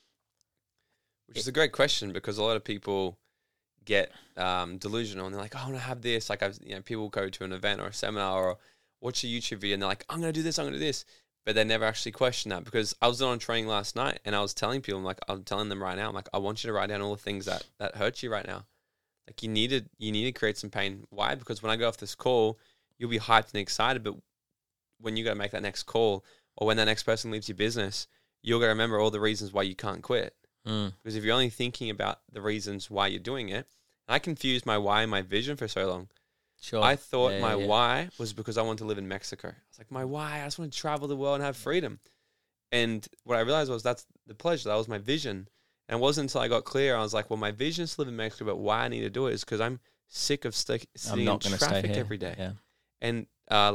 is a great question because a lot of people get delusional and they're like, oh, I want to have this. Like people go to an event or a seminar or watch a YouTube video and they're like, I'm going to do this, I'm going to do this. But they never actually question that because I was on training last night and I was telling people, I'm telling them right now, I'm like, I want you to write down all the things that hurt you right now. Like you need to create some pain. Why? Because when I go off this call, you'll be hyped and excited, but when you got to make that next call or when that next person leaves your business, you're going to remember all the reasons why you can't quit. Because if you're only thinking about the reasons why you're doing it, and I confused my why and my vision for so long. Sure. I thought my why was because I wanted to live in Mexico. I was like, my why, I just want to travel the world and have freedom. And what I realized was that's the pleasure. That was my vision. And it wasn't until I got clear, I was like, well, my vision is to live in Mexico, but why I need to do it is because I'm sick of sitting in traffic every day. Yeah. And I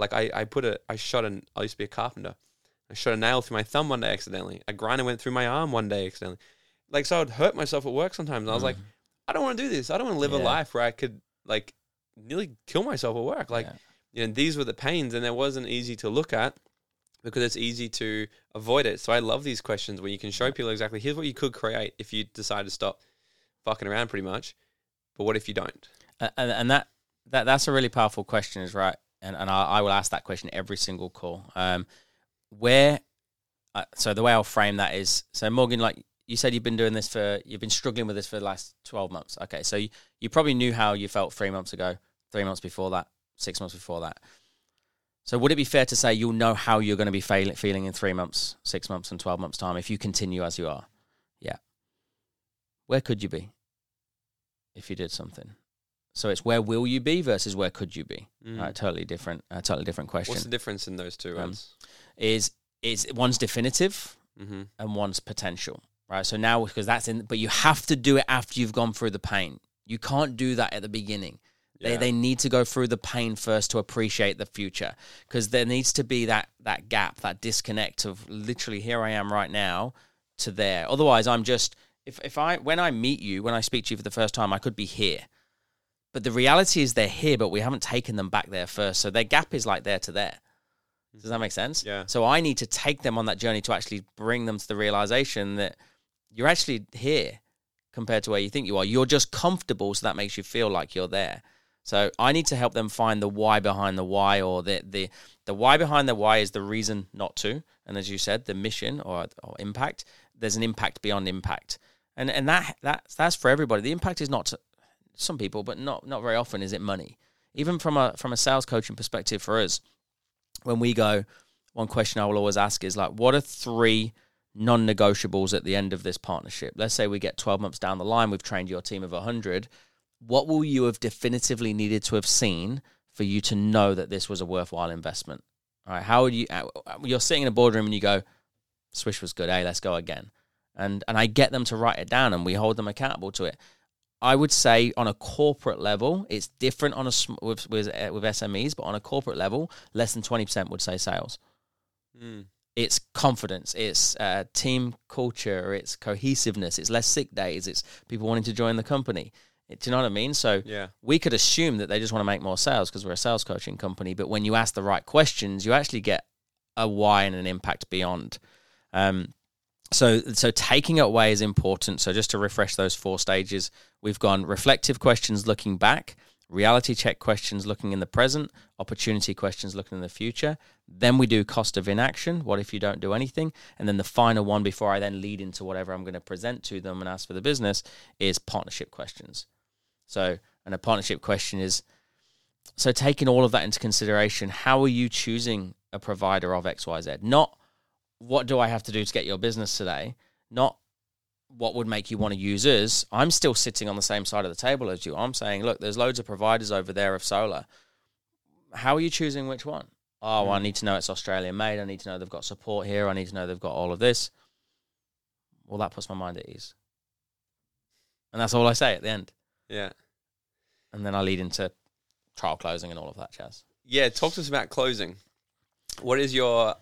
used to be a carpenter. I shot a nail through my thumb one day accidentally. A grinder went through my arm one day accidentally. Like, so I would hurt myself at work sometimes. And I was like, I don't want to do this. I don't want to live a life where I could like nearly kill myself at work. Like, these were the pains and it wasn't easy to look at because it's easy to avoid it. So I love these questions where you can show people exactly, here's what you could create if you decide to stop fucking around pretty much. But what if you don't? And that's a really powerful question is right. And I will ask that question every single call. So the way I'll frame that is, so Morgan, like you said, you've been struggling with this for the last 12 months. Okay, so you probably knew how you felt 3 months ago, 3 months before that, 6 months before that. So would it be fair to say you'll know how you're going to be feeling in 3 months, 6 months, and 12 months' time if you continue as you are? Yeah. Where could you be if you did something? So it's where will you be versus where could you be? Totally different question. What's the difference in those two ones? Is one's definitive and one's potential, right? So now, because but you have to do it after you've gone through the pain. You can't do that at the beginning. Yeah. They need to go through the pain first to appreciate the future, because there needs to be that gap, that disconnect of literally here I am right now to there. Otherwise, I'm just when I meet you, when I speak to you for the first time, I could be here. But the reality is they're here, but we haven't taken them back there first. So their gap is like there to there. Does that make sense? Yeah. So I need to take them on that journey to actually bring them to the realization that you're actually here compared to where you think you are. You're just comfortable, so that makes you feel like you're there. So I need to help them find the why behind the why, or the why behind the why is the reason not to. And as you said, the mission or impact, there's an impact beyond impact. And that's for everybody. The impact is not to some people, but not very often is it money. Even from a sales coaching perspective for us, when we go, one question I will always ask is like, what are 3 non-negotiables at the end of this partnership? Let's say we get 12 months down the line, we've trained your team of 100. What will you have definitively needed to have seen for you to know that this was a worthwhile investment? All right, how would you're sitting in a boardroom and you go, Swish was good, hey, let's go again. And I get them to write it down and we hold them accountable to it. I would say on a corporate level, it's different with SMEs, but on a corporate level, less than 20% would say sales. It's confidence, it's team culture, it's cohesiveness, it's less sick days, it's people wanting to join the company. Do you know what I mean? So we could assume that they just want to make more sales because we're a sales coaching company, but when you ask the right questions, you actually get a why and an impact beyond. So taking it away is important. So just to refresh those 4 stages, we've gone reflective questions looking back, reality check questions looking in the present, opportunity questions looking in the future. Then we do cost of inaction. What if you don't do anything? And then the final one before I then lead into whatever I'm going to present to them and ask for the business is partnership questions. So, and a partnership question is, so taking all of that into consideration, how are you choosing a provider of XYZ? Not what do I have to do to get your business today? Not what would make you want to use us. I'm still sitting on the same side of the table as you. I'm saying, look, there's loads of providers over there of solar. How are you choosing which one? Oh, well, I need to know it's Australian made. I need to know they've got support here. I need to know they've got all of this. Well, that puts my mind at ease. And that's all I say at the end. Yeah. And then I lead into trial closing and all of that jazz. Yeah, talk to us about closing. What is your...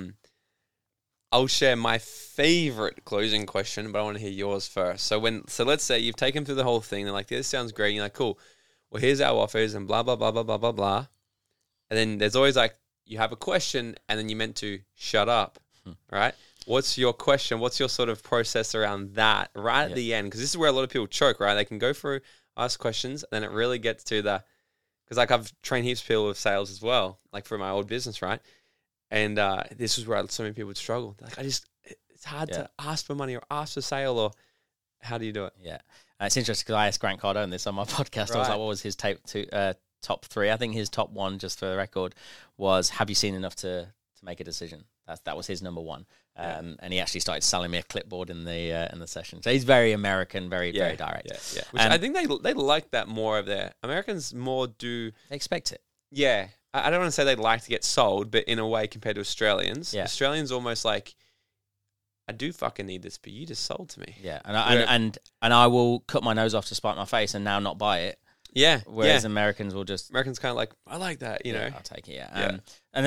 I'll share my favorite closing question, but I want to hear yours first. So let's say you've taken through the whole thing. They're like, this sounds great. And you're like, cool. Well, here's our offers and blah, blah, blah, blah, blah, blah, blah. And then there's always like, you have a question and then you're meant to shut up, right? What's your question? What's your sort of process around that at the end? Because this is where a lot of people choke, right? They can go through, ask questions, and then it really gets to because like I've trained heaps of people with sales as well, like for my old business, right? And this is where so many people would struggle. They're like, it's hard to ask for money or ask for sale, or how do you do it? Yeah. It's interesting because I asked Grant Cardone this on my podcast. Right. I was like, what was his top 3? I think his top 1, just for the record, was have you seen enough to make a decision? That was his number 1. And he actually started selling me a clipboard in the session. So he's very American, very direct. Yeah. Which I think they like that more of their Americans more do. They expect it. Yeah. I don't want to say they'd like to get sold, but in a way compared to Australians, Australians almost like, I do fucking need this, but you just sold to me. Yeah, and I will cut my nose off to spite my face and now not buy it. Yeah. Whereas Americans will just kind of like, I like that, you know. I'll take it. And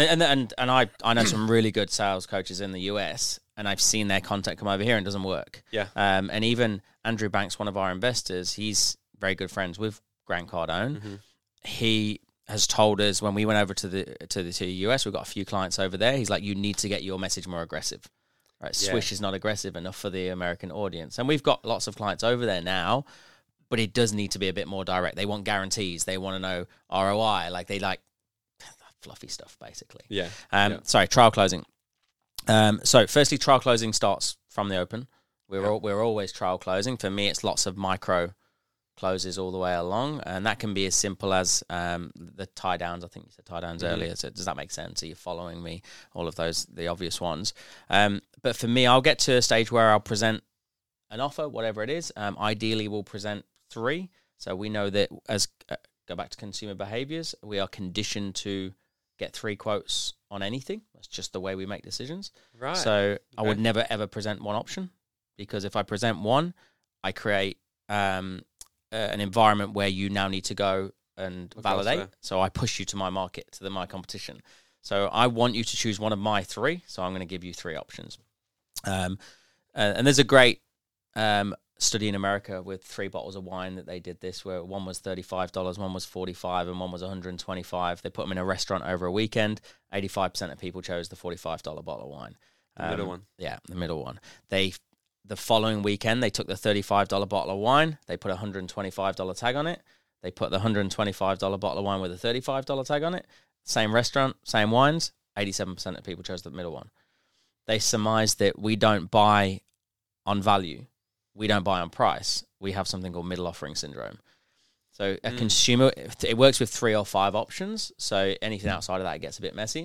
I know some really good sales coaches in the US, and I've seen their content come over here and it doesn't work. Yeah. And even Andrew Banks, one of our investors, he's very good friends with Grant Cardone. Mm-hmm. He has told us when we went over to the US, we've got a few clients over there. He's like, you need to get your message more aggressive. Right? Swish is not aggressive enough for the American audience. And we've got lots of clients over there now, but it does need to be a bit more direct. They want guarantees. They want to know ROI. Like they like fluffy stuff, basically. Yeah. Sorry, trial closing. So firstly, trial closing starts from the open. We're always trial closing. For me, it's lots of micro closes all the way along, and that can be as simple as the tie downs. I think you said tie downs earlier. So does that make sense? Are you following me? All of those, the obvious ones. But for me, I'll get to a stage where I'll present an offer, whatever it is. Ideally, we'll present 3. So we know that as go back to consumer behaviors, we are conditioned to get 3 quotes on anything. That's just the way we make decisions. Right. So I would never ever present one option, because if I present one, I create an environment where you now need to go and validate. So I push you to my market, to my competition. So I want you to choose one of my 3. So I'm going to give you 3 options. And there's a great study in America with 3 bottles of wine that they did this, where one was $35, one was $45, and one was $125. They put them in a restaurant over a weekend. 85% of people chose the $45 bottle of wine. The middle one. Yeah, the middle one. The following weekend, they took the $35 bottle of wine. They put a $125 tag on it. They put the $125 bottle of wine with a $35 tag on it. Same restaurant, same wines. 87% of people chose the middle one. They surmised that we don't buy on value. We don't buy on price. We have something called middle offering syndrome. So a consumer, it works with 3 or 5 options. So anything outside of that gets a bit messy.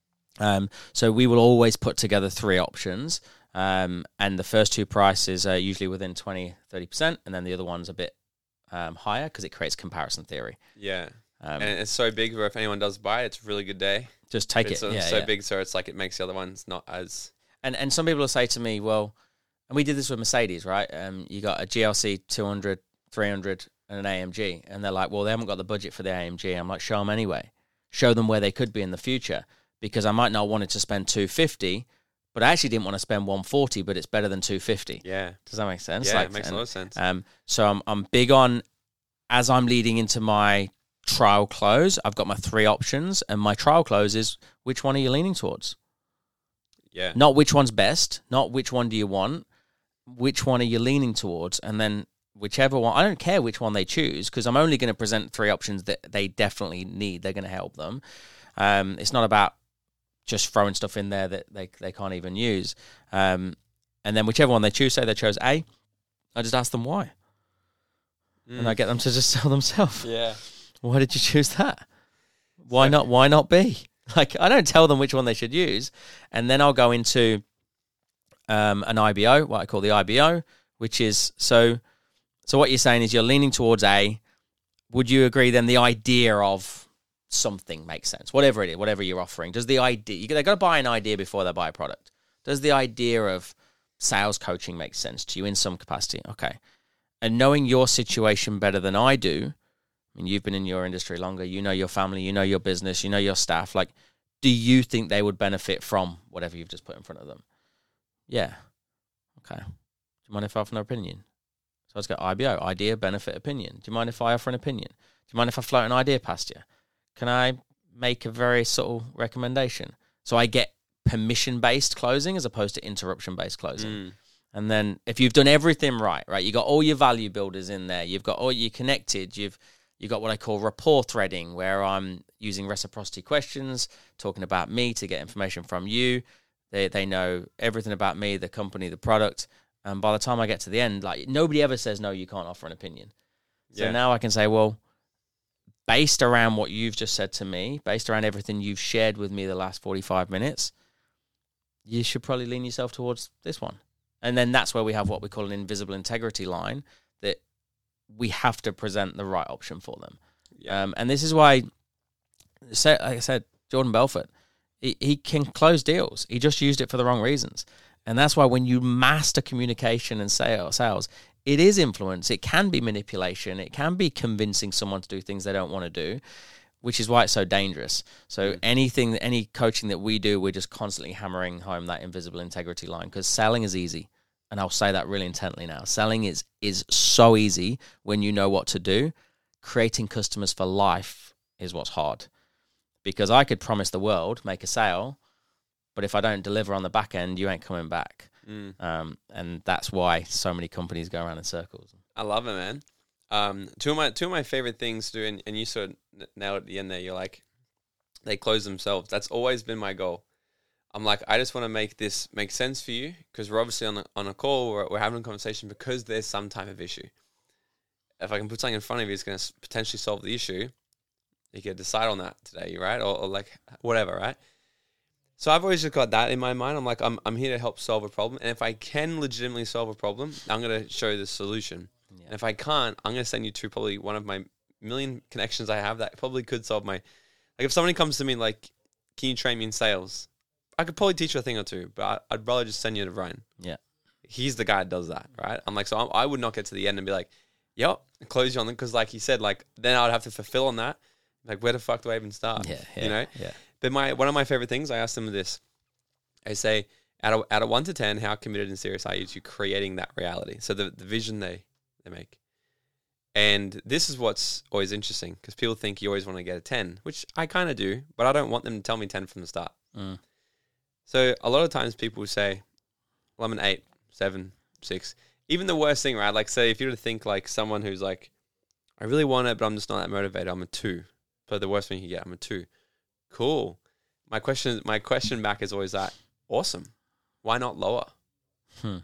So we will always put together 3 options. And the first 2 prices are usually within 20-30%, and then the other one's a bit higher because it creates comparison theory. Yeah. And it's so big where if anyone does buy it, it's a really good day. Just take it's it. So big, so it's like it makes the other ones not as... And some people will say to me, well, and we did this with Mercedes, right? You got a GLC 200, 300, and an AMG. And they're like, well, they haven't got the budget for the AMG. I'm like, show them anyway. Show them where they could be in the future. Because I might not want it to spend $250, but I actually didn't want to spend $140, but it's better than $250. Yeah. Does that make sense? Yeah, it makes a lot of sense. So I'm big on, as I'm leading into my trial close, I've got my 3 options, and my trial close is, which one are you leaning towards? Yeah. Not which one's best, not which one do you want, which one are you leaning towards? And then whichever one, I don't care which one they choose, because I'm only going to present 3 options that they definitely need. They're going to help them. It's not about just throwing stuff in there that they can't even use. And then whichever one they choose, say they chose A, I just ask them why. And I get them to just sell themselves. Yeah. Why did you choose that? Why not B? Like, I don't tell them which one they should use. And then I'll go into an IBO, what I call the IBO, which is, so what you're saying is you're leaning towards A. Would you agree then the idea of something makes sense? Whatever it is, whatever you're offering. Does the idea, they've got to buy an idea before they buy a product. Does the idea of sales coaching make sense to you in some capacity? Okay. And knowing your situation better than I do, I mean, you've been in your industry longer, you know your family, you know your business, you know your staff. Like, do you think they would benefit from whatever you've just put in front of them? Yeah. Okay. Do you mind if I offer an opinion? So let's go IBO, idea, benefit, opinion. Do you mind if I offer an opinion? Do you mind if I float an idea past you? Can I make a very subtle recommendation? So I get permission-based closing as opposed to interruption-based closing. And then if you've done everything right, you got all your value builders in there, you've got all you connected, you've got what I call rapport threading, where I'm using reciprocity questions, talking about me to get information from you. They know everything about me, the company, the product. And by the time I get to the end, like, nobody ever says, no, you can't offer an opinion. So now I can say, well, based around what you've just said to me, based around everything you've shared with me the last 45 minutes, you should probably lean yourself towards this one. And then that's where we have what we call an invisible integrity line, that we have to present the right option for them. Yeah. And this is why, like I said, Jordan Belfort, he can close deals. He just used it for the wrong reasons. And that's why when you master communication and sales, it is influence. It can be manipulation. It can be convincing someone to do things they don't want to do, which is why it's so dangerous. So any coaching that we do, we're just constantly hammering home that invisible integrity line, because selling is easy. And I'll say that really intently now. Selling is so easy when you know what to do. Creating customers for life is what's hard. Because I could promise the world, make a sale, but if I don't deliver on the back end, you ain't coming back. And that's why so many companies go around in circles. I love it, man. Two of my favorite things to do, and you sort of nailed at the end there, you're like, they close themselves. That's always been my goal. I'm like, I just want to make this make sense for you, because we're obviously on a call, we're having a conversation because there's some type of issue. if I can put something in front of you, it's going to potentially solve the issue. You can decide on that today, right? Or like whatever, right? So I've always just got that in my mind. I'm like, I'm here to help solve a problem. And if I can legitimately solve a problem, I'm going to show you the solution. Yeah. And if I can't, I'm going to send you to probably one of my million connections I have that probably could solve my... Like if somebody comes to me like, can you train me in sales? I could probably teach you a thing or two, but I'd rather just send you to Ryan. Yeah. He's the guy that does that, right? I'm like, so I would not get to the end and be like, yep, close you on them. Because like he said, like then I'd have to fulfill on that. Like where the fuck do I even start? Yeah. You know? Yeah. But one of my favorite things, I ask them this. I say, out of 1 to 10, how committed and serious are you to creating that reality? So the vision they make. And this is what's always interesting because people think you always want to get a 10, which I kind of do, but I don't want them to tell me 10 from the start. Mm. So a lot of times people say, well, I'm an 8, 7, 6. Even the worst thing, right? Like say if you were to think like someone who's like, I really want it, but I'm just not that motivated. I'm a 2. So the worst thing you can get, I'm a 2. Cool. My question back is always that, awesome. Why not lower? And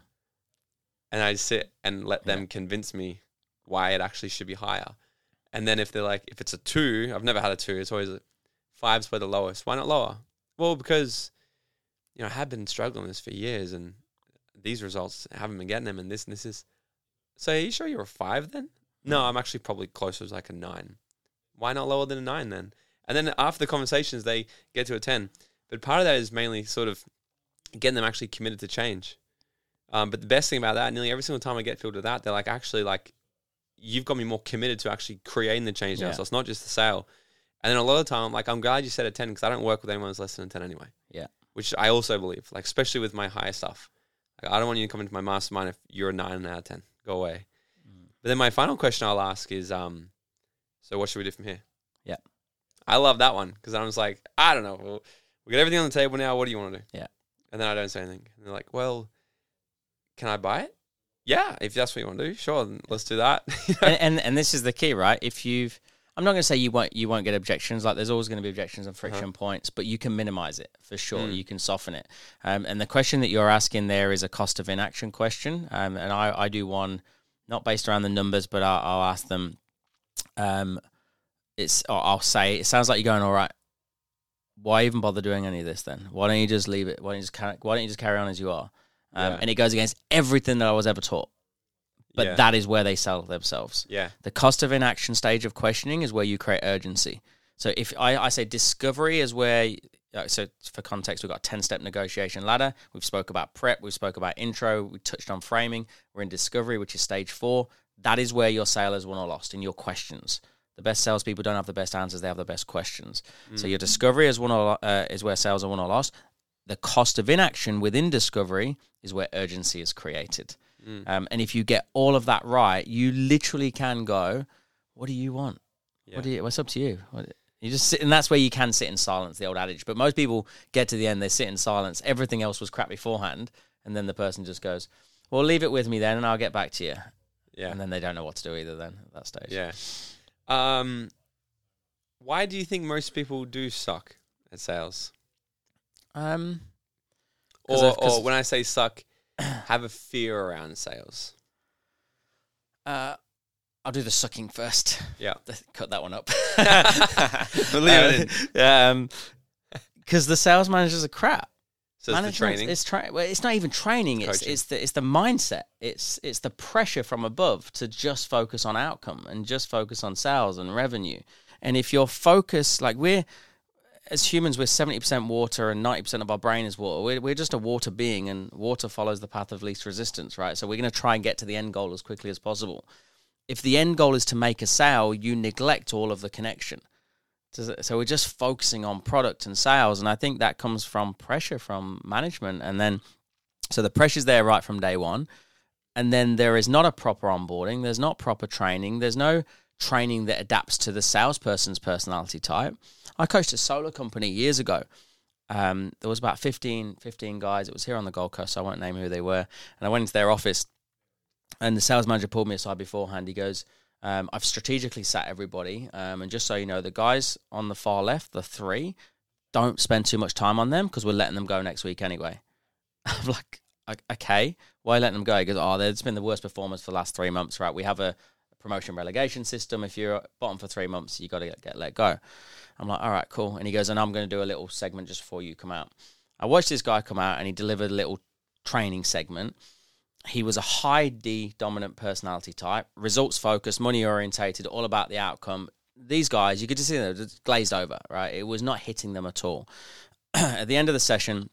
I sit and let them convince me why it actually should be higher. And then if they're like, if it's a 2, I've never had a 2, it's always a 5's by the lowest. Why not lower? Well, because, you know, I have been struggling with this for years and these results, I haven't been getting them and this is. So are you sure you're a 5 then? No, I'm actually probably closer to like a 9. Why not lower than a 9 then? And then after the conversations, they get to a 10. But part of that is mainly sort of getting them actually committed to change. But the best thing about that, nearly every single time I get filled with that, they're like, actually, like, you've got me more committed to actually creating the change now. So it's not just the sale. And then a lot of the time, like, I'm glad you said a 10 because I don't work with anyone who's less than a 10 anyway. Yeah. Which I also believe, like, especially with my higher stuff. Like, I don't want you to come into my mastermind if you're a 9 out of 10. Go away. But then my final question I'll ask is, so what should we do from here? Yeah. I love that one because I was like, I don't know. Well, we got everything on the table now. What do you want to do? Yeah. And then I don't say anything. And they're like, well, can I buy it? Yeah, if that's what you want to do, sure, then let's do that. and this is the key, right? If I'm not going to say you won't get objections. Like there's always going to be objections and friction points, but you can minimize it for sure. You can soften it. And the question that you're asking there is a cost of inaction question. And I do one not based around the numbers, but I'll ask them. I'll say it sounds like you're going all right. Why even bother doing any of this then? Why don't you just leave it? Why don't you just carry on as you are? And it goes against everything that I was ever taught. But that is where they sell themselves. Yeah. The cost of inaction stage of questioning is where you create urgency. So if I say discovery is where, so for context, we've got a 10-step negotiation ladder. We've spoke about prep. We've spoke about intro. We touched on framing. We're in discovery, which is stage 4. That is where your sale is won or lost in your questions. The best salespeople don't have the best answers; they have the best questions. So your discovery is is where sales are won or lost. The cost of inaction within discovery is where urgency is created. And if you get all of that right, you literally can go, "What do you want? Yeah. What's up to you?" You just sit, and that's where you can sit in silence. The old adage. But most people get to the end, they sit in silence. Everything else was crap beforehand, and then the person just goes, "Well, leave it with me then, and I'll get back to you." Yeah, and then they don't know what to do either. Then at that stage. Yeah. Why do you think most people do suck at sales? Or when I say suck, have a fear around sales. I'll do the sucking first. Yeah, cut that one up. Believe it. Because the sales managers are crap. So it's the training. It's not even training. It's the mindset. It's the pressure from above to just focus on outcome and just focus on sales and revenue. And if you're focused, like as humans, we're 70% water and 90% of our brain is water. We're just a water being, and water follows the path of least resistance, right? So we're going to try and get to the end goal as quickly as possible. If the end goal is to make a sale, you neglect all of the connection. So we're just focusing on product and sales, and I think that comes from pressure from management. And then, so the pressure's there right from day one, and then there is not a proper onboarding, there's not proper training, there's no training that adapts to the salesperson's personality type. I coached a solar company years ago. There was about 15 guys. It was here on the Gold Coast, so I won't name who they were. And I went into their office, and the sales manager pulled me aside beforehand. He goes, I've strategically sat everybody, and just so you know, the guys on the far left, the 3, don't spend too much time on them because we're letting them go next week anyway. I'm like, okay, why letting them go? He goes, they've been the worst performers for the last 3 months, right? We have a promotion relegation system. If you're bottom for 3 months, you got to get let go. I'm like, all right, cool. And he goes, and I'm going to do a little segment just before you come out. I watched this guy come out, and he delivered a little training segment. He was a high D dominant personality type, results focused, money orientated, all about the outcome. These guys, you could just see them just glazed over, right? It was not hitting them at all. At the end of the session,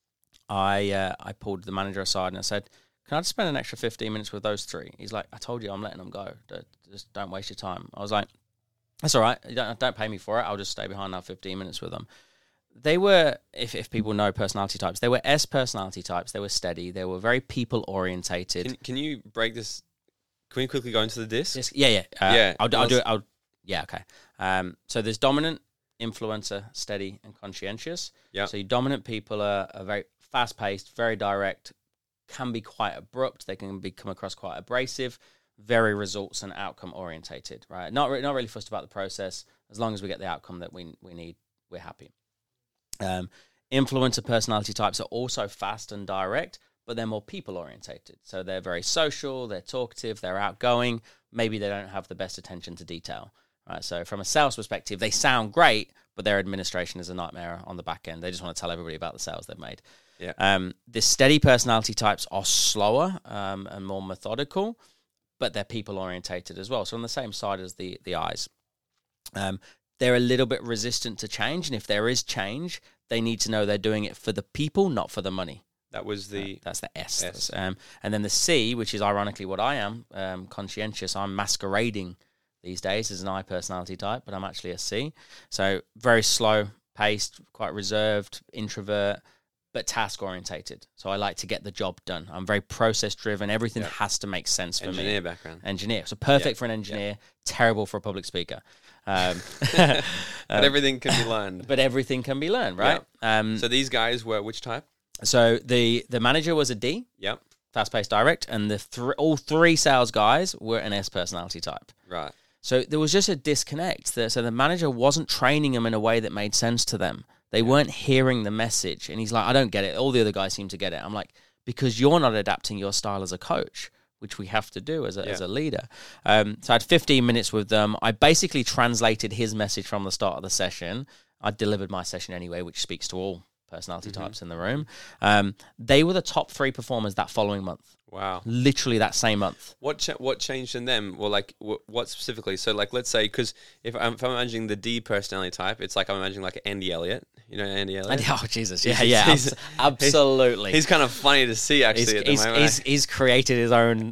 I pulled the manager aside and I said, can I just spend an extra 15 minutes with those three? He's like, I told you I'm letting them go. Just don't waste your time. I was like, that's all right. Don't pay me for it. I'll just stay behind now 15 minutes with them. They were, if people know personality types, they were S personality types. They were steady. They were very people orientated. Can you break this? Can we quickly go into the disc? Yeah. I'll do it. Yeah, okay. So there's dominant, influencer, steady, and conscientious. Yeah. So your dominant people are very fast-paced, very direct, can be quite abrupt. They can come across quite abrasive, very results and outcome orientated, right? Not really fussed about the process. As long as we get the outcome that we need, we're happy. Influencer personality types are also fast and direct, but they're more people orientated. So they're very social, they're talkative, they're outgoing. Maybe they don't have the best attention to detail, right? So from a sales perspective, they sound great, but their administration is a nightmare on the back end. They just want to tell everybody about the sales they've made. Yeah. The steady personality types are slower and more methodical, but they're people orientated as well. So on the same side as the eyes. They're a little bit resistant to change, and if there is change, they need to know they're doing it for the people, not for the money. That was that's the S. And then the C, which is ironically what I am, conscientious. I'm masquerading these days as an I personality type, but I'm actually a C. So very slow paced, quite reserved, introvert, but task orientated. So I like to get the job done. I'm very process driven. Everything has to make sense for me. Engineer background. Engineer. So perfect for an engineer, terrible for a public speaker. But everything can be learned. But everything can be learned, right? Yeah. So these guys were which type? So the manager was a D. Yep. Fast-paced, direct, and all three sales guys were an S personality type. Right. So there was just a disconnect. So the manager wasn't training them in a way that made sense to them. They weren't hearing the message. And he's like, I don't get it. All the other guys seem to get it. I'm like, because you're not adapting your style as a coach, which we have to do as a leader. So I had 15 minutes with them. I basically translated his message from the start of the session. I delivered my session anyway, which speaks to all personality types in the room. They were the top 3 performers that following month. Wow. Literally that same month. What changed in them? Well, like, what specifically? So, like, let's say, because if I'm imagining the D personality type, it's like I'm imagining like Andy Elliott. You know Andy Elliott? Oh, Jesus. Yeah, absolutely. He's kind of funny to see, actually, at the moment. He's created his own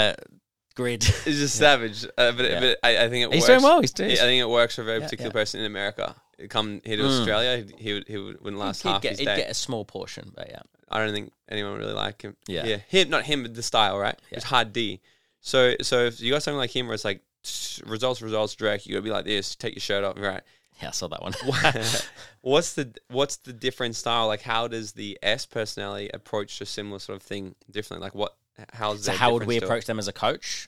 grid. He's just savage. But I think it works. He's doing well. I think it works for a very particular person in America. Come here to Australia, he wouldn't last half his day. He'd get a small portion, but yeah. I don't think anyone would really like him. Yeah. Him, not him, but the style, right? Yeah. It's hard D. So if you got something like him where it's like results, direct, you gotta be like this, take your shirt off, right? Yeah, I saw that one. What's the different style? Like, how does the S personality approach a similar sort of thing differently? Like, how would we approach them as a coach?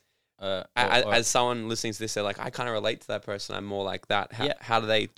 As someone listening to this, they're like, I kind of relate to that person. I'm more like that. How do they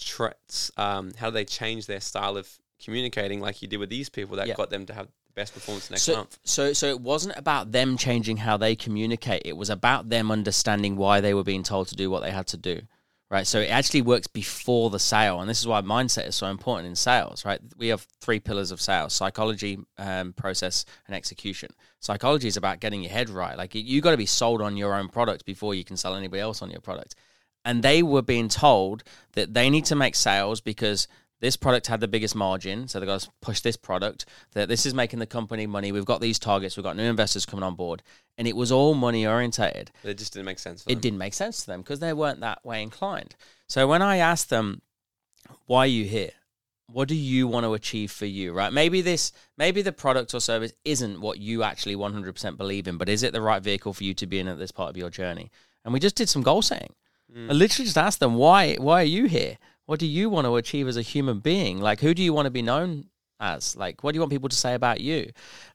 change their style of communicating, like you did with these people that got them to have the best performance next month? So it wasn't about them changing how they communicate. It was about them understanding why they were being told to do what they had to do. Right, so it actually works before the sale, and this is why mindset is so important in sales. Right, we have 3 pillars of sales: psychology, process, and execution. Psychology is about getting your head right. Like, you got to be sold on your own product before you can sell anybody else on your product. And they were being told that they need to make sales because this product had the biggest margin, so they've got to push this product, that this is making the company money, we've got these targets, we've got new investors coming on board, and it was all money-orientated. But it just didn't make sense for them. It didn't make sense to them because they weren't that way inclined. So when I asked them, why are you here? What do you want to achieve for you, right? Maybe the product or service isn't what you actually 100% believe in, but is it the right vehicle for you to be in at this part of your journey? And we just did some goal setting. I literally just asked them, why are you here? What do you want to achieve as a human being? Like, who do you want to be known as? Like, what do you want people to say about you?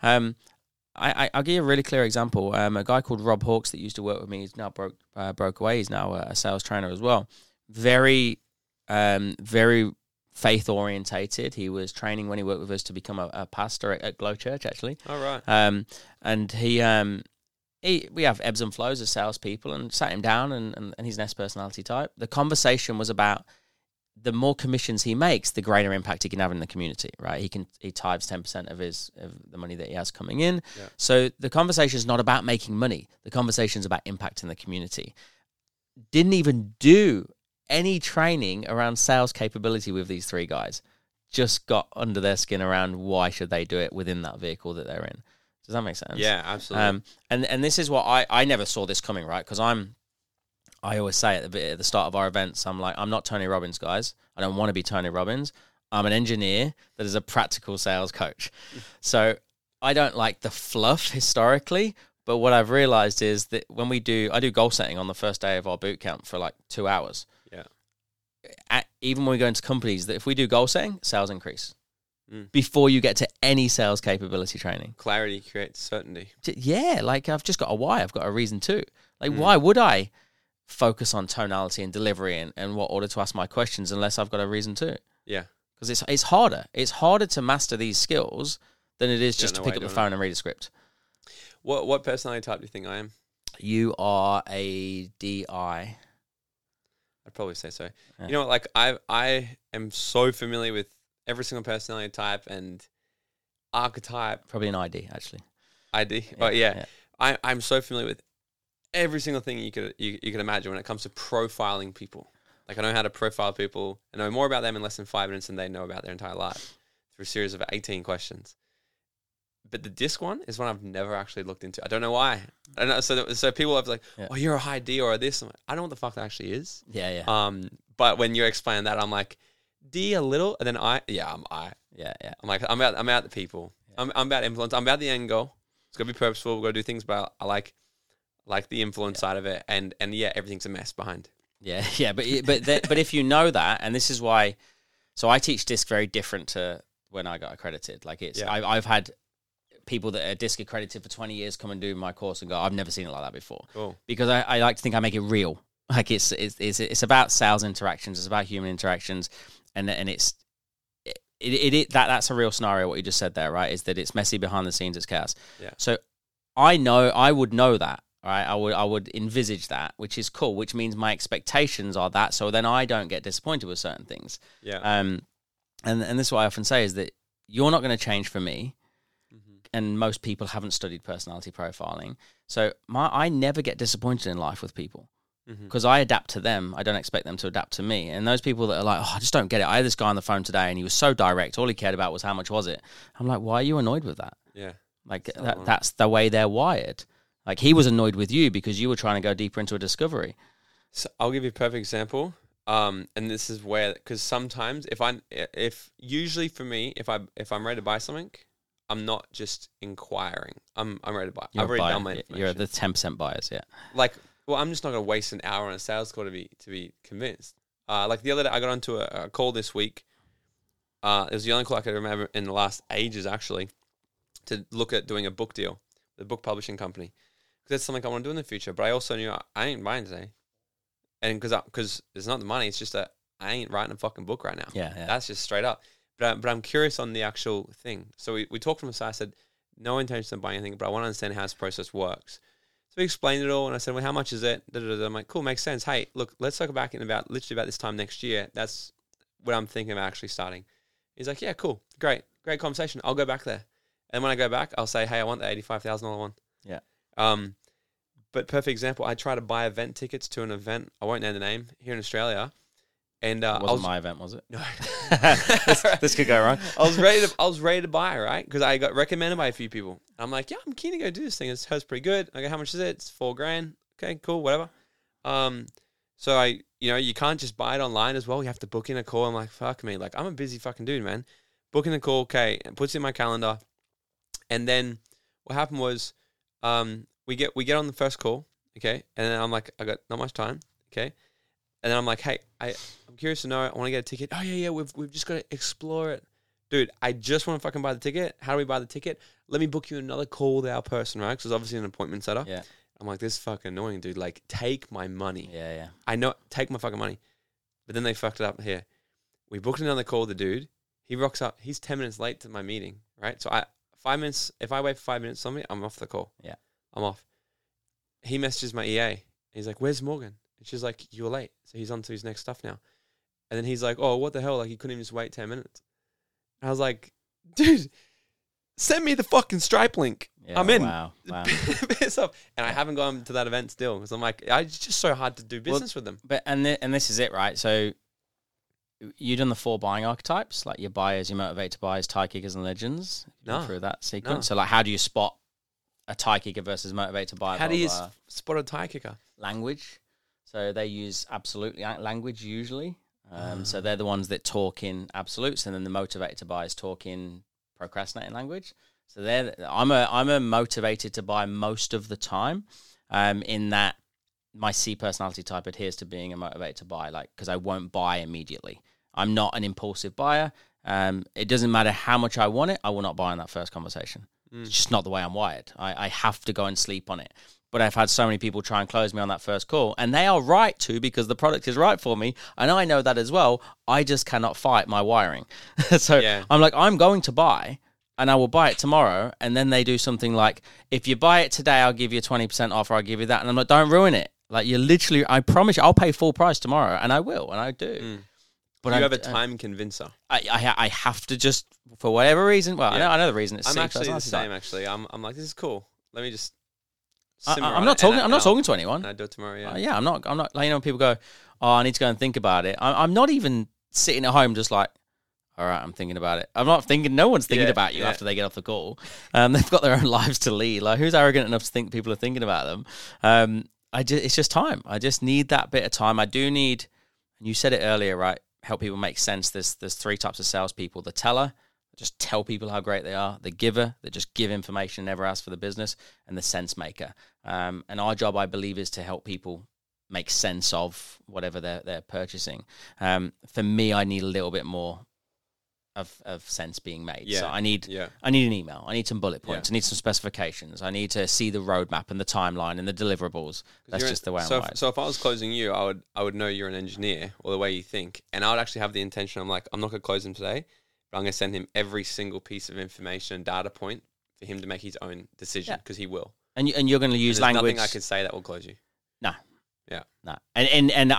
I'll give you a really clear example. A guy called Rob Hawks that used to work with me, he's now broke away. He's now a sales trainer as well. Very faith orientated. He was training when he worked with us to become a pastor at Glow Church, actually. All right. And he we have ebbs and flows as salespeople, and sat him down, and he's an S personality type. The conversation was about the more commissions he makes, the greater impact he can have in the community, right? He tithes 10% of the money that he has coming in. Yeah. So the conversation is not about making money. The conversation is about impacting the community. Didn't even do any training around sales capability with these three guys. Just got under their skin around why should they do it within that vehicle that they're in. Does that make sense? Yeah, absolutely. And this is what I never saw this coming, right? Because I always say at the start of our events, I'm like, I'm not Tony Robbins, guys. I don't want to be Tony Robbins. I'm an engineer that is a practical sales coach. So I don't like the fluff historically, but what I've realized is that when I do goal setting on the first day of our boot camp for like 2 hours. Yeah. Even when we go into companies, that if we do goal setting, sales increase. Before you get to any sales capability training. Clarity creates certainty. Yeah, like I've just got a why. I've got a reason too. Like why would I focus on tonality and delivery and what order to ask my questions unless I've got a reason to? Yeah. Because it's harder. It's harder to master these skills than it is just to pick up the phone and read a script. What personality type do you think I am? You are a DI. I'd probably say so. Yeah. You know what, like I am so familiar with every single personality type and archetype. Probably an ID, actually. ID? Yeah, but yeah. I'm so familiar with every single thing you could imagine when it comes to profiling people. Like I know how to profile people. I know more about them in less than 5 minutes than they know about their entire life through a series of 18 questions. But the DISC one is one I've never actually looked into. I don't know why. I don't know. So people have like, oh, you're a high D or this. I'm like, I don't know what the fuck that actually is. Yeah. But when you're explaining that, I'm like, D a little, and then I'm I. Yeah. I'm like, I'm about the people. Yeah. I'm about influence. I'm about the end goal. It's got to be purposeful. We've got to do things, but I like the influence side of it. And yeah, everything's a mess behind. Yeah. But if you know that, and this is why, so I teach DISC very different to when I got accredited. Like I've had people that are DISC accredited for 20 years come and do my course and go, I've never seen it like that before. Cool. Because I like to think I make it real. Like it's about sales interactions. It's about human interactions. And that's a real scenario. What you just said there, right? Is that it's messy behind the scenes. It's chaos. Yeah. So I would know that, right? I would envisage that, which is cool. Which means my expectations are that. So then I don't get disappointed with certain things. Yeah. And this is what I often say is that you're not going to change for me. Mm-hmm. And most people haven't studied personality profiling. So I never get disappointed in life with people. Because I adapt to them. I don't expect them to adapt to me. And those people that are like, I just don't get it. I had this guy on the phone today and he was so direct. All he cared about was how much was it. I'm like, why are you annoyed with that? Yeah. Like that's the way they're wired. Like he was annoyed with you because you were trying to go deeper into a discovery. So I'll give you a perfect example. And this is where, because sometimes if usually for me, if I'm ready to buy something, I'm not just inquiring. I'm ready to buy. I've already done my information. You're the 10% buyers, yeah. Like, well, I'm just not going to waste an hour on a sales call to be convinced. Like the other day, I got onto a call this week. It was the only call I could remember in the last ages, actually, to look at doing a book deal, the book publishing company. Because that's something I want to do in the future. But I also knew I ain't buying today. And because it's not the money, it's just that I ain't writing a fucking book right now. Yeah. That's just straight up. But I'm curious on the actual thing. So we talked from the side. I said, no intention of buying anything, but I want to understand how this process works. So we explained it all, and I said, well, how much is it? I'm like, cool, makes sense. Hey, look, let's talk back in literally about this time next year. That's what I'm thinking of actually starting. He's like, yeah, cool, great conversation. I'll go back there. And when I go back, I'll say, hey, I want the $85,000 one. Yeah. But perfect example, I try to buy event tickets to an event. I won't name the name here in Australia. And it wasn't my event, was it? No. this could go wrong. I was ready to buy, right? Because I got recommended by a few people. I'm like, yeah, I'm keen to go do this thing. It sounds pretty good. I go, how much is it? It's $4,000. Okay, cool, whatever. So you can't just buy it online as well. You have to book in a call. I'm like, fuck me. Like, I'm a busy fucking dude, man. Booking a call, okay, and puts it in my calendar. And then what happened was, we get on the first call, okay, and then I'm like, I got not much time, okay. And then I'm like, hey, I'm curious to know. I want to get a ticket. Oh, yeah, we've just got to explore it. Dude, I just want to fucking buy the ticket. How do we buy the ticket? Let me book you another call with our person, right? Because it's obviously an appointment setter. Yeah. I'm like, this is fucking annoying, dude. Like, take my money. Yeah. I know, take my fucking money. But then they fucked it up here. We booked another call with the dude. He rocks up. He's 10 minutes late to my meeting, right? So 5 minutes, if I wait for 5 minutes on me, I'm off the call. Yeah. I'm off. he messages my EA. He's like, "Where's Morgan?" And she's like, "You're late." So he's on to his next stuff now. And then he's like, "Oh, what the hell? Like, he couldn't even just wait 10 minutes." And I was like, "Dude, send me the fucking Stripe link. Yeah, I'm in." Wow. Piss off. And I haven't gone to that event still because I'm like, it's just so hard to do business with them. But and this is it, right? So you done the 4 buying archetypes, like your buyers, your motivated buyers, tie kickers, and legends. No. Through that sequence. No. So like, how do you spot a tie kicker versus motivated buyer? How do you spot a tie kicker? Language. So they use absolute language usually. So they're the ones that talk in absolutes, and then the motivated to buy is talk in procrastinating language. So I'm a motivated to buy most of the time. In that my C personality type adheres to being a motivated to buy, like because I won't buy immediately. I'm not an impulsive buyer. It doesn't matter how much I want it, I will not buy in that first conversation. It's just not the way I'm wired. I have to go and sleep on it. But I've had so many people try and close me on that first call, and they are right to, because the product is right for me, and I know that as well. I just cannot fight my wiring. So I'm like, I'm going to buy, and I will buy it tomorrow, and then they do something like, if you buy it today, I'll give you 20% off, or I'll give you that. And I'm like, don't ruin it. Like, you're literally, I promise you, I'll pay full price tomorrow, and I will, and I do. But you have a time convincer. I have to just, for whatever reason, well, I know the reason it's I'm C actually the personality same, type. actually. I'm like, this is cool. Let me just I'm not talking to anyone. And I do it tomorrow, I'm not, like, when people go, oh, I need to go and think about it. I'm not even sitting at home just like, all right, I'm thinking about it. I'm not thinking, no one's thinking about you after they get off the call. They've got their own lives to lead. Like, who's arrogant enough to think people are thinking about them? It's just time. I just need that bit of time. I do need, and you said it earlier, right? Help people make sense. There's 3 types of salespeople: the teller, just tell people how great they are; the giver, that just give information, never ask for the business; and the sense maker. And our job, I believe, is to help people make sense of whatever they're purchasing. For me, I need a little bit more of sense being made. So I need an email. I need some bullet points. I need some specifications. I need to see the roadmap and the timeline and the deliverables. That's just the way I'm wired. So if I was closing you, I would know you're an engineer or the way you think, and I would actually have the intention. I'm like, I'm not going to close him today, but I'm going to send him every single piece of information and data point for him to make his own decision, because he will. And you're going to use language. Nothing I could say that will close you. No. Yeah. No. And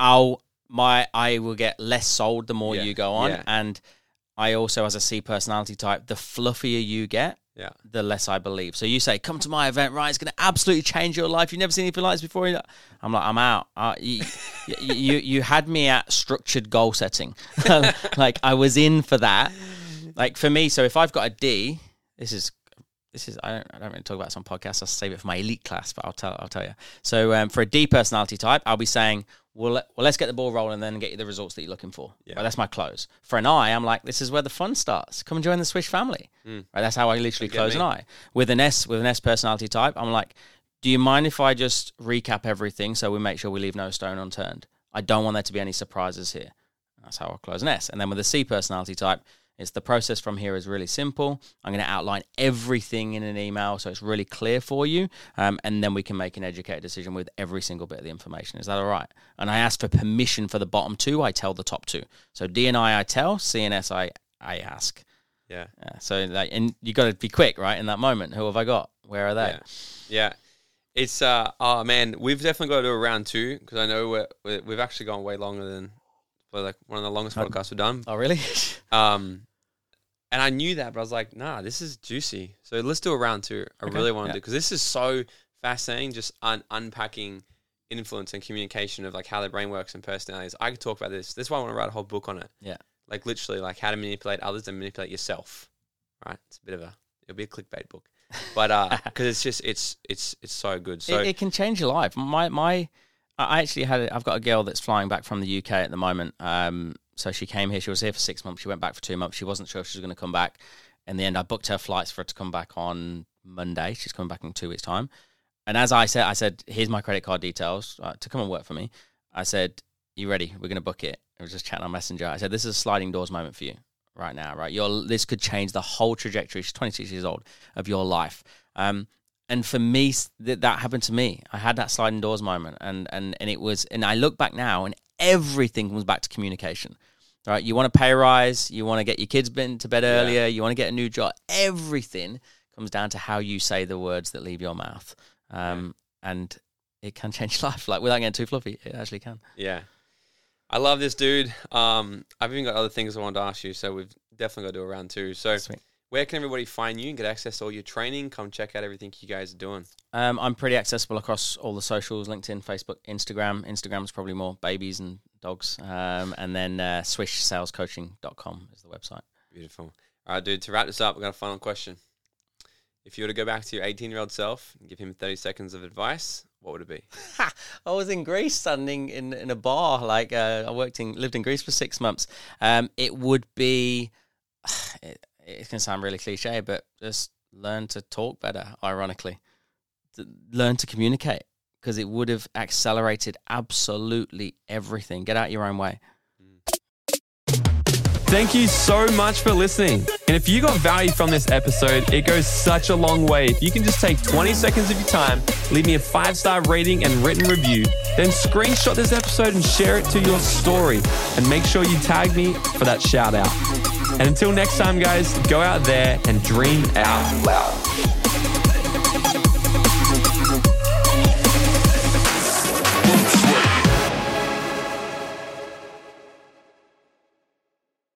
I will get less sold the more you go on. Yeah. And I also, as a C personality type, the fluffier you get, the less I believe. So you say, come to my event, right? It's going to absolutely change your life. You've never seen anything like this before. I'm like, I'm out. You had me at structured goal setting. Like, I was in for that. Like, for me, so if I've got a D, this is I don't really talk about this on podcasts. I'll save it for my elite class, but I'll tell you. So for a D personality type, I'll be saying, well, let's get the ball rolling and then get you the results that you're looking for. Yeah. Right, that's my close. For an I, I'm like, this is where the fun starts. Come and join the Swish family. Right, that's how I literally close an I. With an S personality type, I'm like, do you mind if I just recap everything so we make sure we leave no stone unturned? I don't want there to be any surprises here. That's how I'll close an S. And then with a C personality type, it's the process from here is really simple. I'm going to outline everything in an email so it's really clear for you, and then we can make an educated decision with every single bit of the information. Is that all right? And I ask for permission for the bottom 2. I tell the top 2. So D and I tell, C and S I ask. Yeah. So and you got to be quick, right? In that moment, who have I got? Where are they? Yeah. It's oh man, we've definitely got to do a round 2 because I know we've actually gone way longer than. Like one of the longest podcasts we've done. Oh, really? And I knew that, but I was like, nah, this is juicy. So let's do a round 2. I really want to do, because this is so fascinating, just unpacking influence and communication of like how the brain works and personalities. I could talk about this. That's why I want to write a whole book on it. Yeah. Like literally like how to manipulate others and manipulate yourself. Right? It's a bit of it'll be a clickbait book. But because it's just, it's so good. So it can change your life. I actually I've got a girl that's flying back from the UK at the moment. So she came here. She was here for 6 months. She went back for 2 months. She wasn't sure if she was going to come back. In the end, I booked her flights for her to come back on Monday. She's coming back in 2 weeks' time. And as I said, here's my credit card details to come and work for me. I said, you ready? We're going to book it. I was just chatting on Messenger. I said, this is a sliding doors moment for you right now, right? This could change the whole trajectory. She's 26 years old of your life. And for me, that happened to me. I had that sliding doors moment, and it was. And I look back now, and everything comes back to communication. Right? You want a pay rise, you want to get your kids to bed earlier, you want to get a new job. Everything comes down to how you say the words that leave your mouth. And it can change your life. Like, without getting too fluffy, it actually can. Yeah. I love this, dude. I've even got other things I wanted to ask you, so we've definitely got to do a round 2. So Sweet. where can everybody find you and get access to all your training? Come check out everything you guys are doing. I'm pretty accessible across all the socials, LinkedIn, Facebook, Instagram. Instagram's probably more babies and dogs. And then swishsalescoaching.com is the website. Beautiful. All right, dude, to wrap this up, we've got a final question. If you were to go back to your 18-year-old self and give him 30 seconds of advice, what would it be? I was in Greece standing in a bar. Like, I lived in Greece for 6 months. It would be, it can sound really cliche, but just learn to talk better, ironically. Learn to communicate, because it would have accelerated absolutely everything. Get out your own way. Thank you so much for listening. And if you got value from this episode, it goes such a long way. If you can just take 20 seconds of your time, leave me a 5-star rating and written review, then screenshot this episode and share it to your story. And make sure you tag me for that shout out. And until next time, guys, go out there and dream out loud.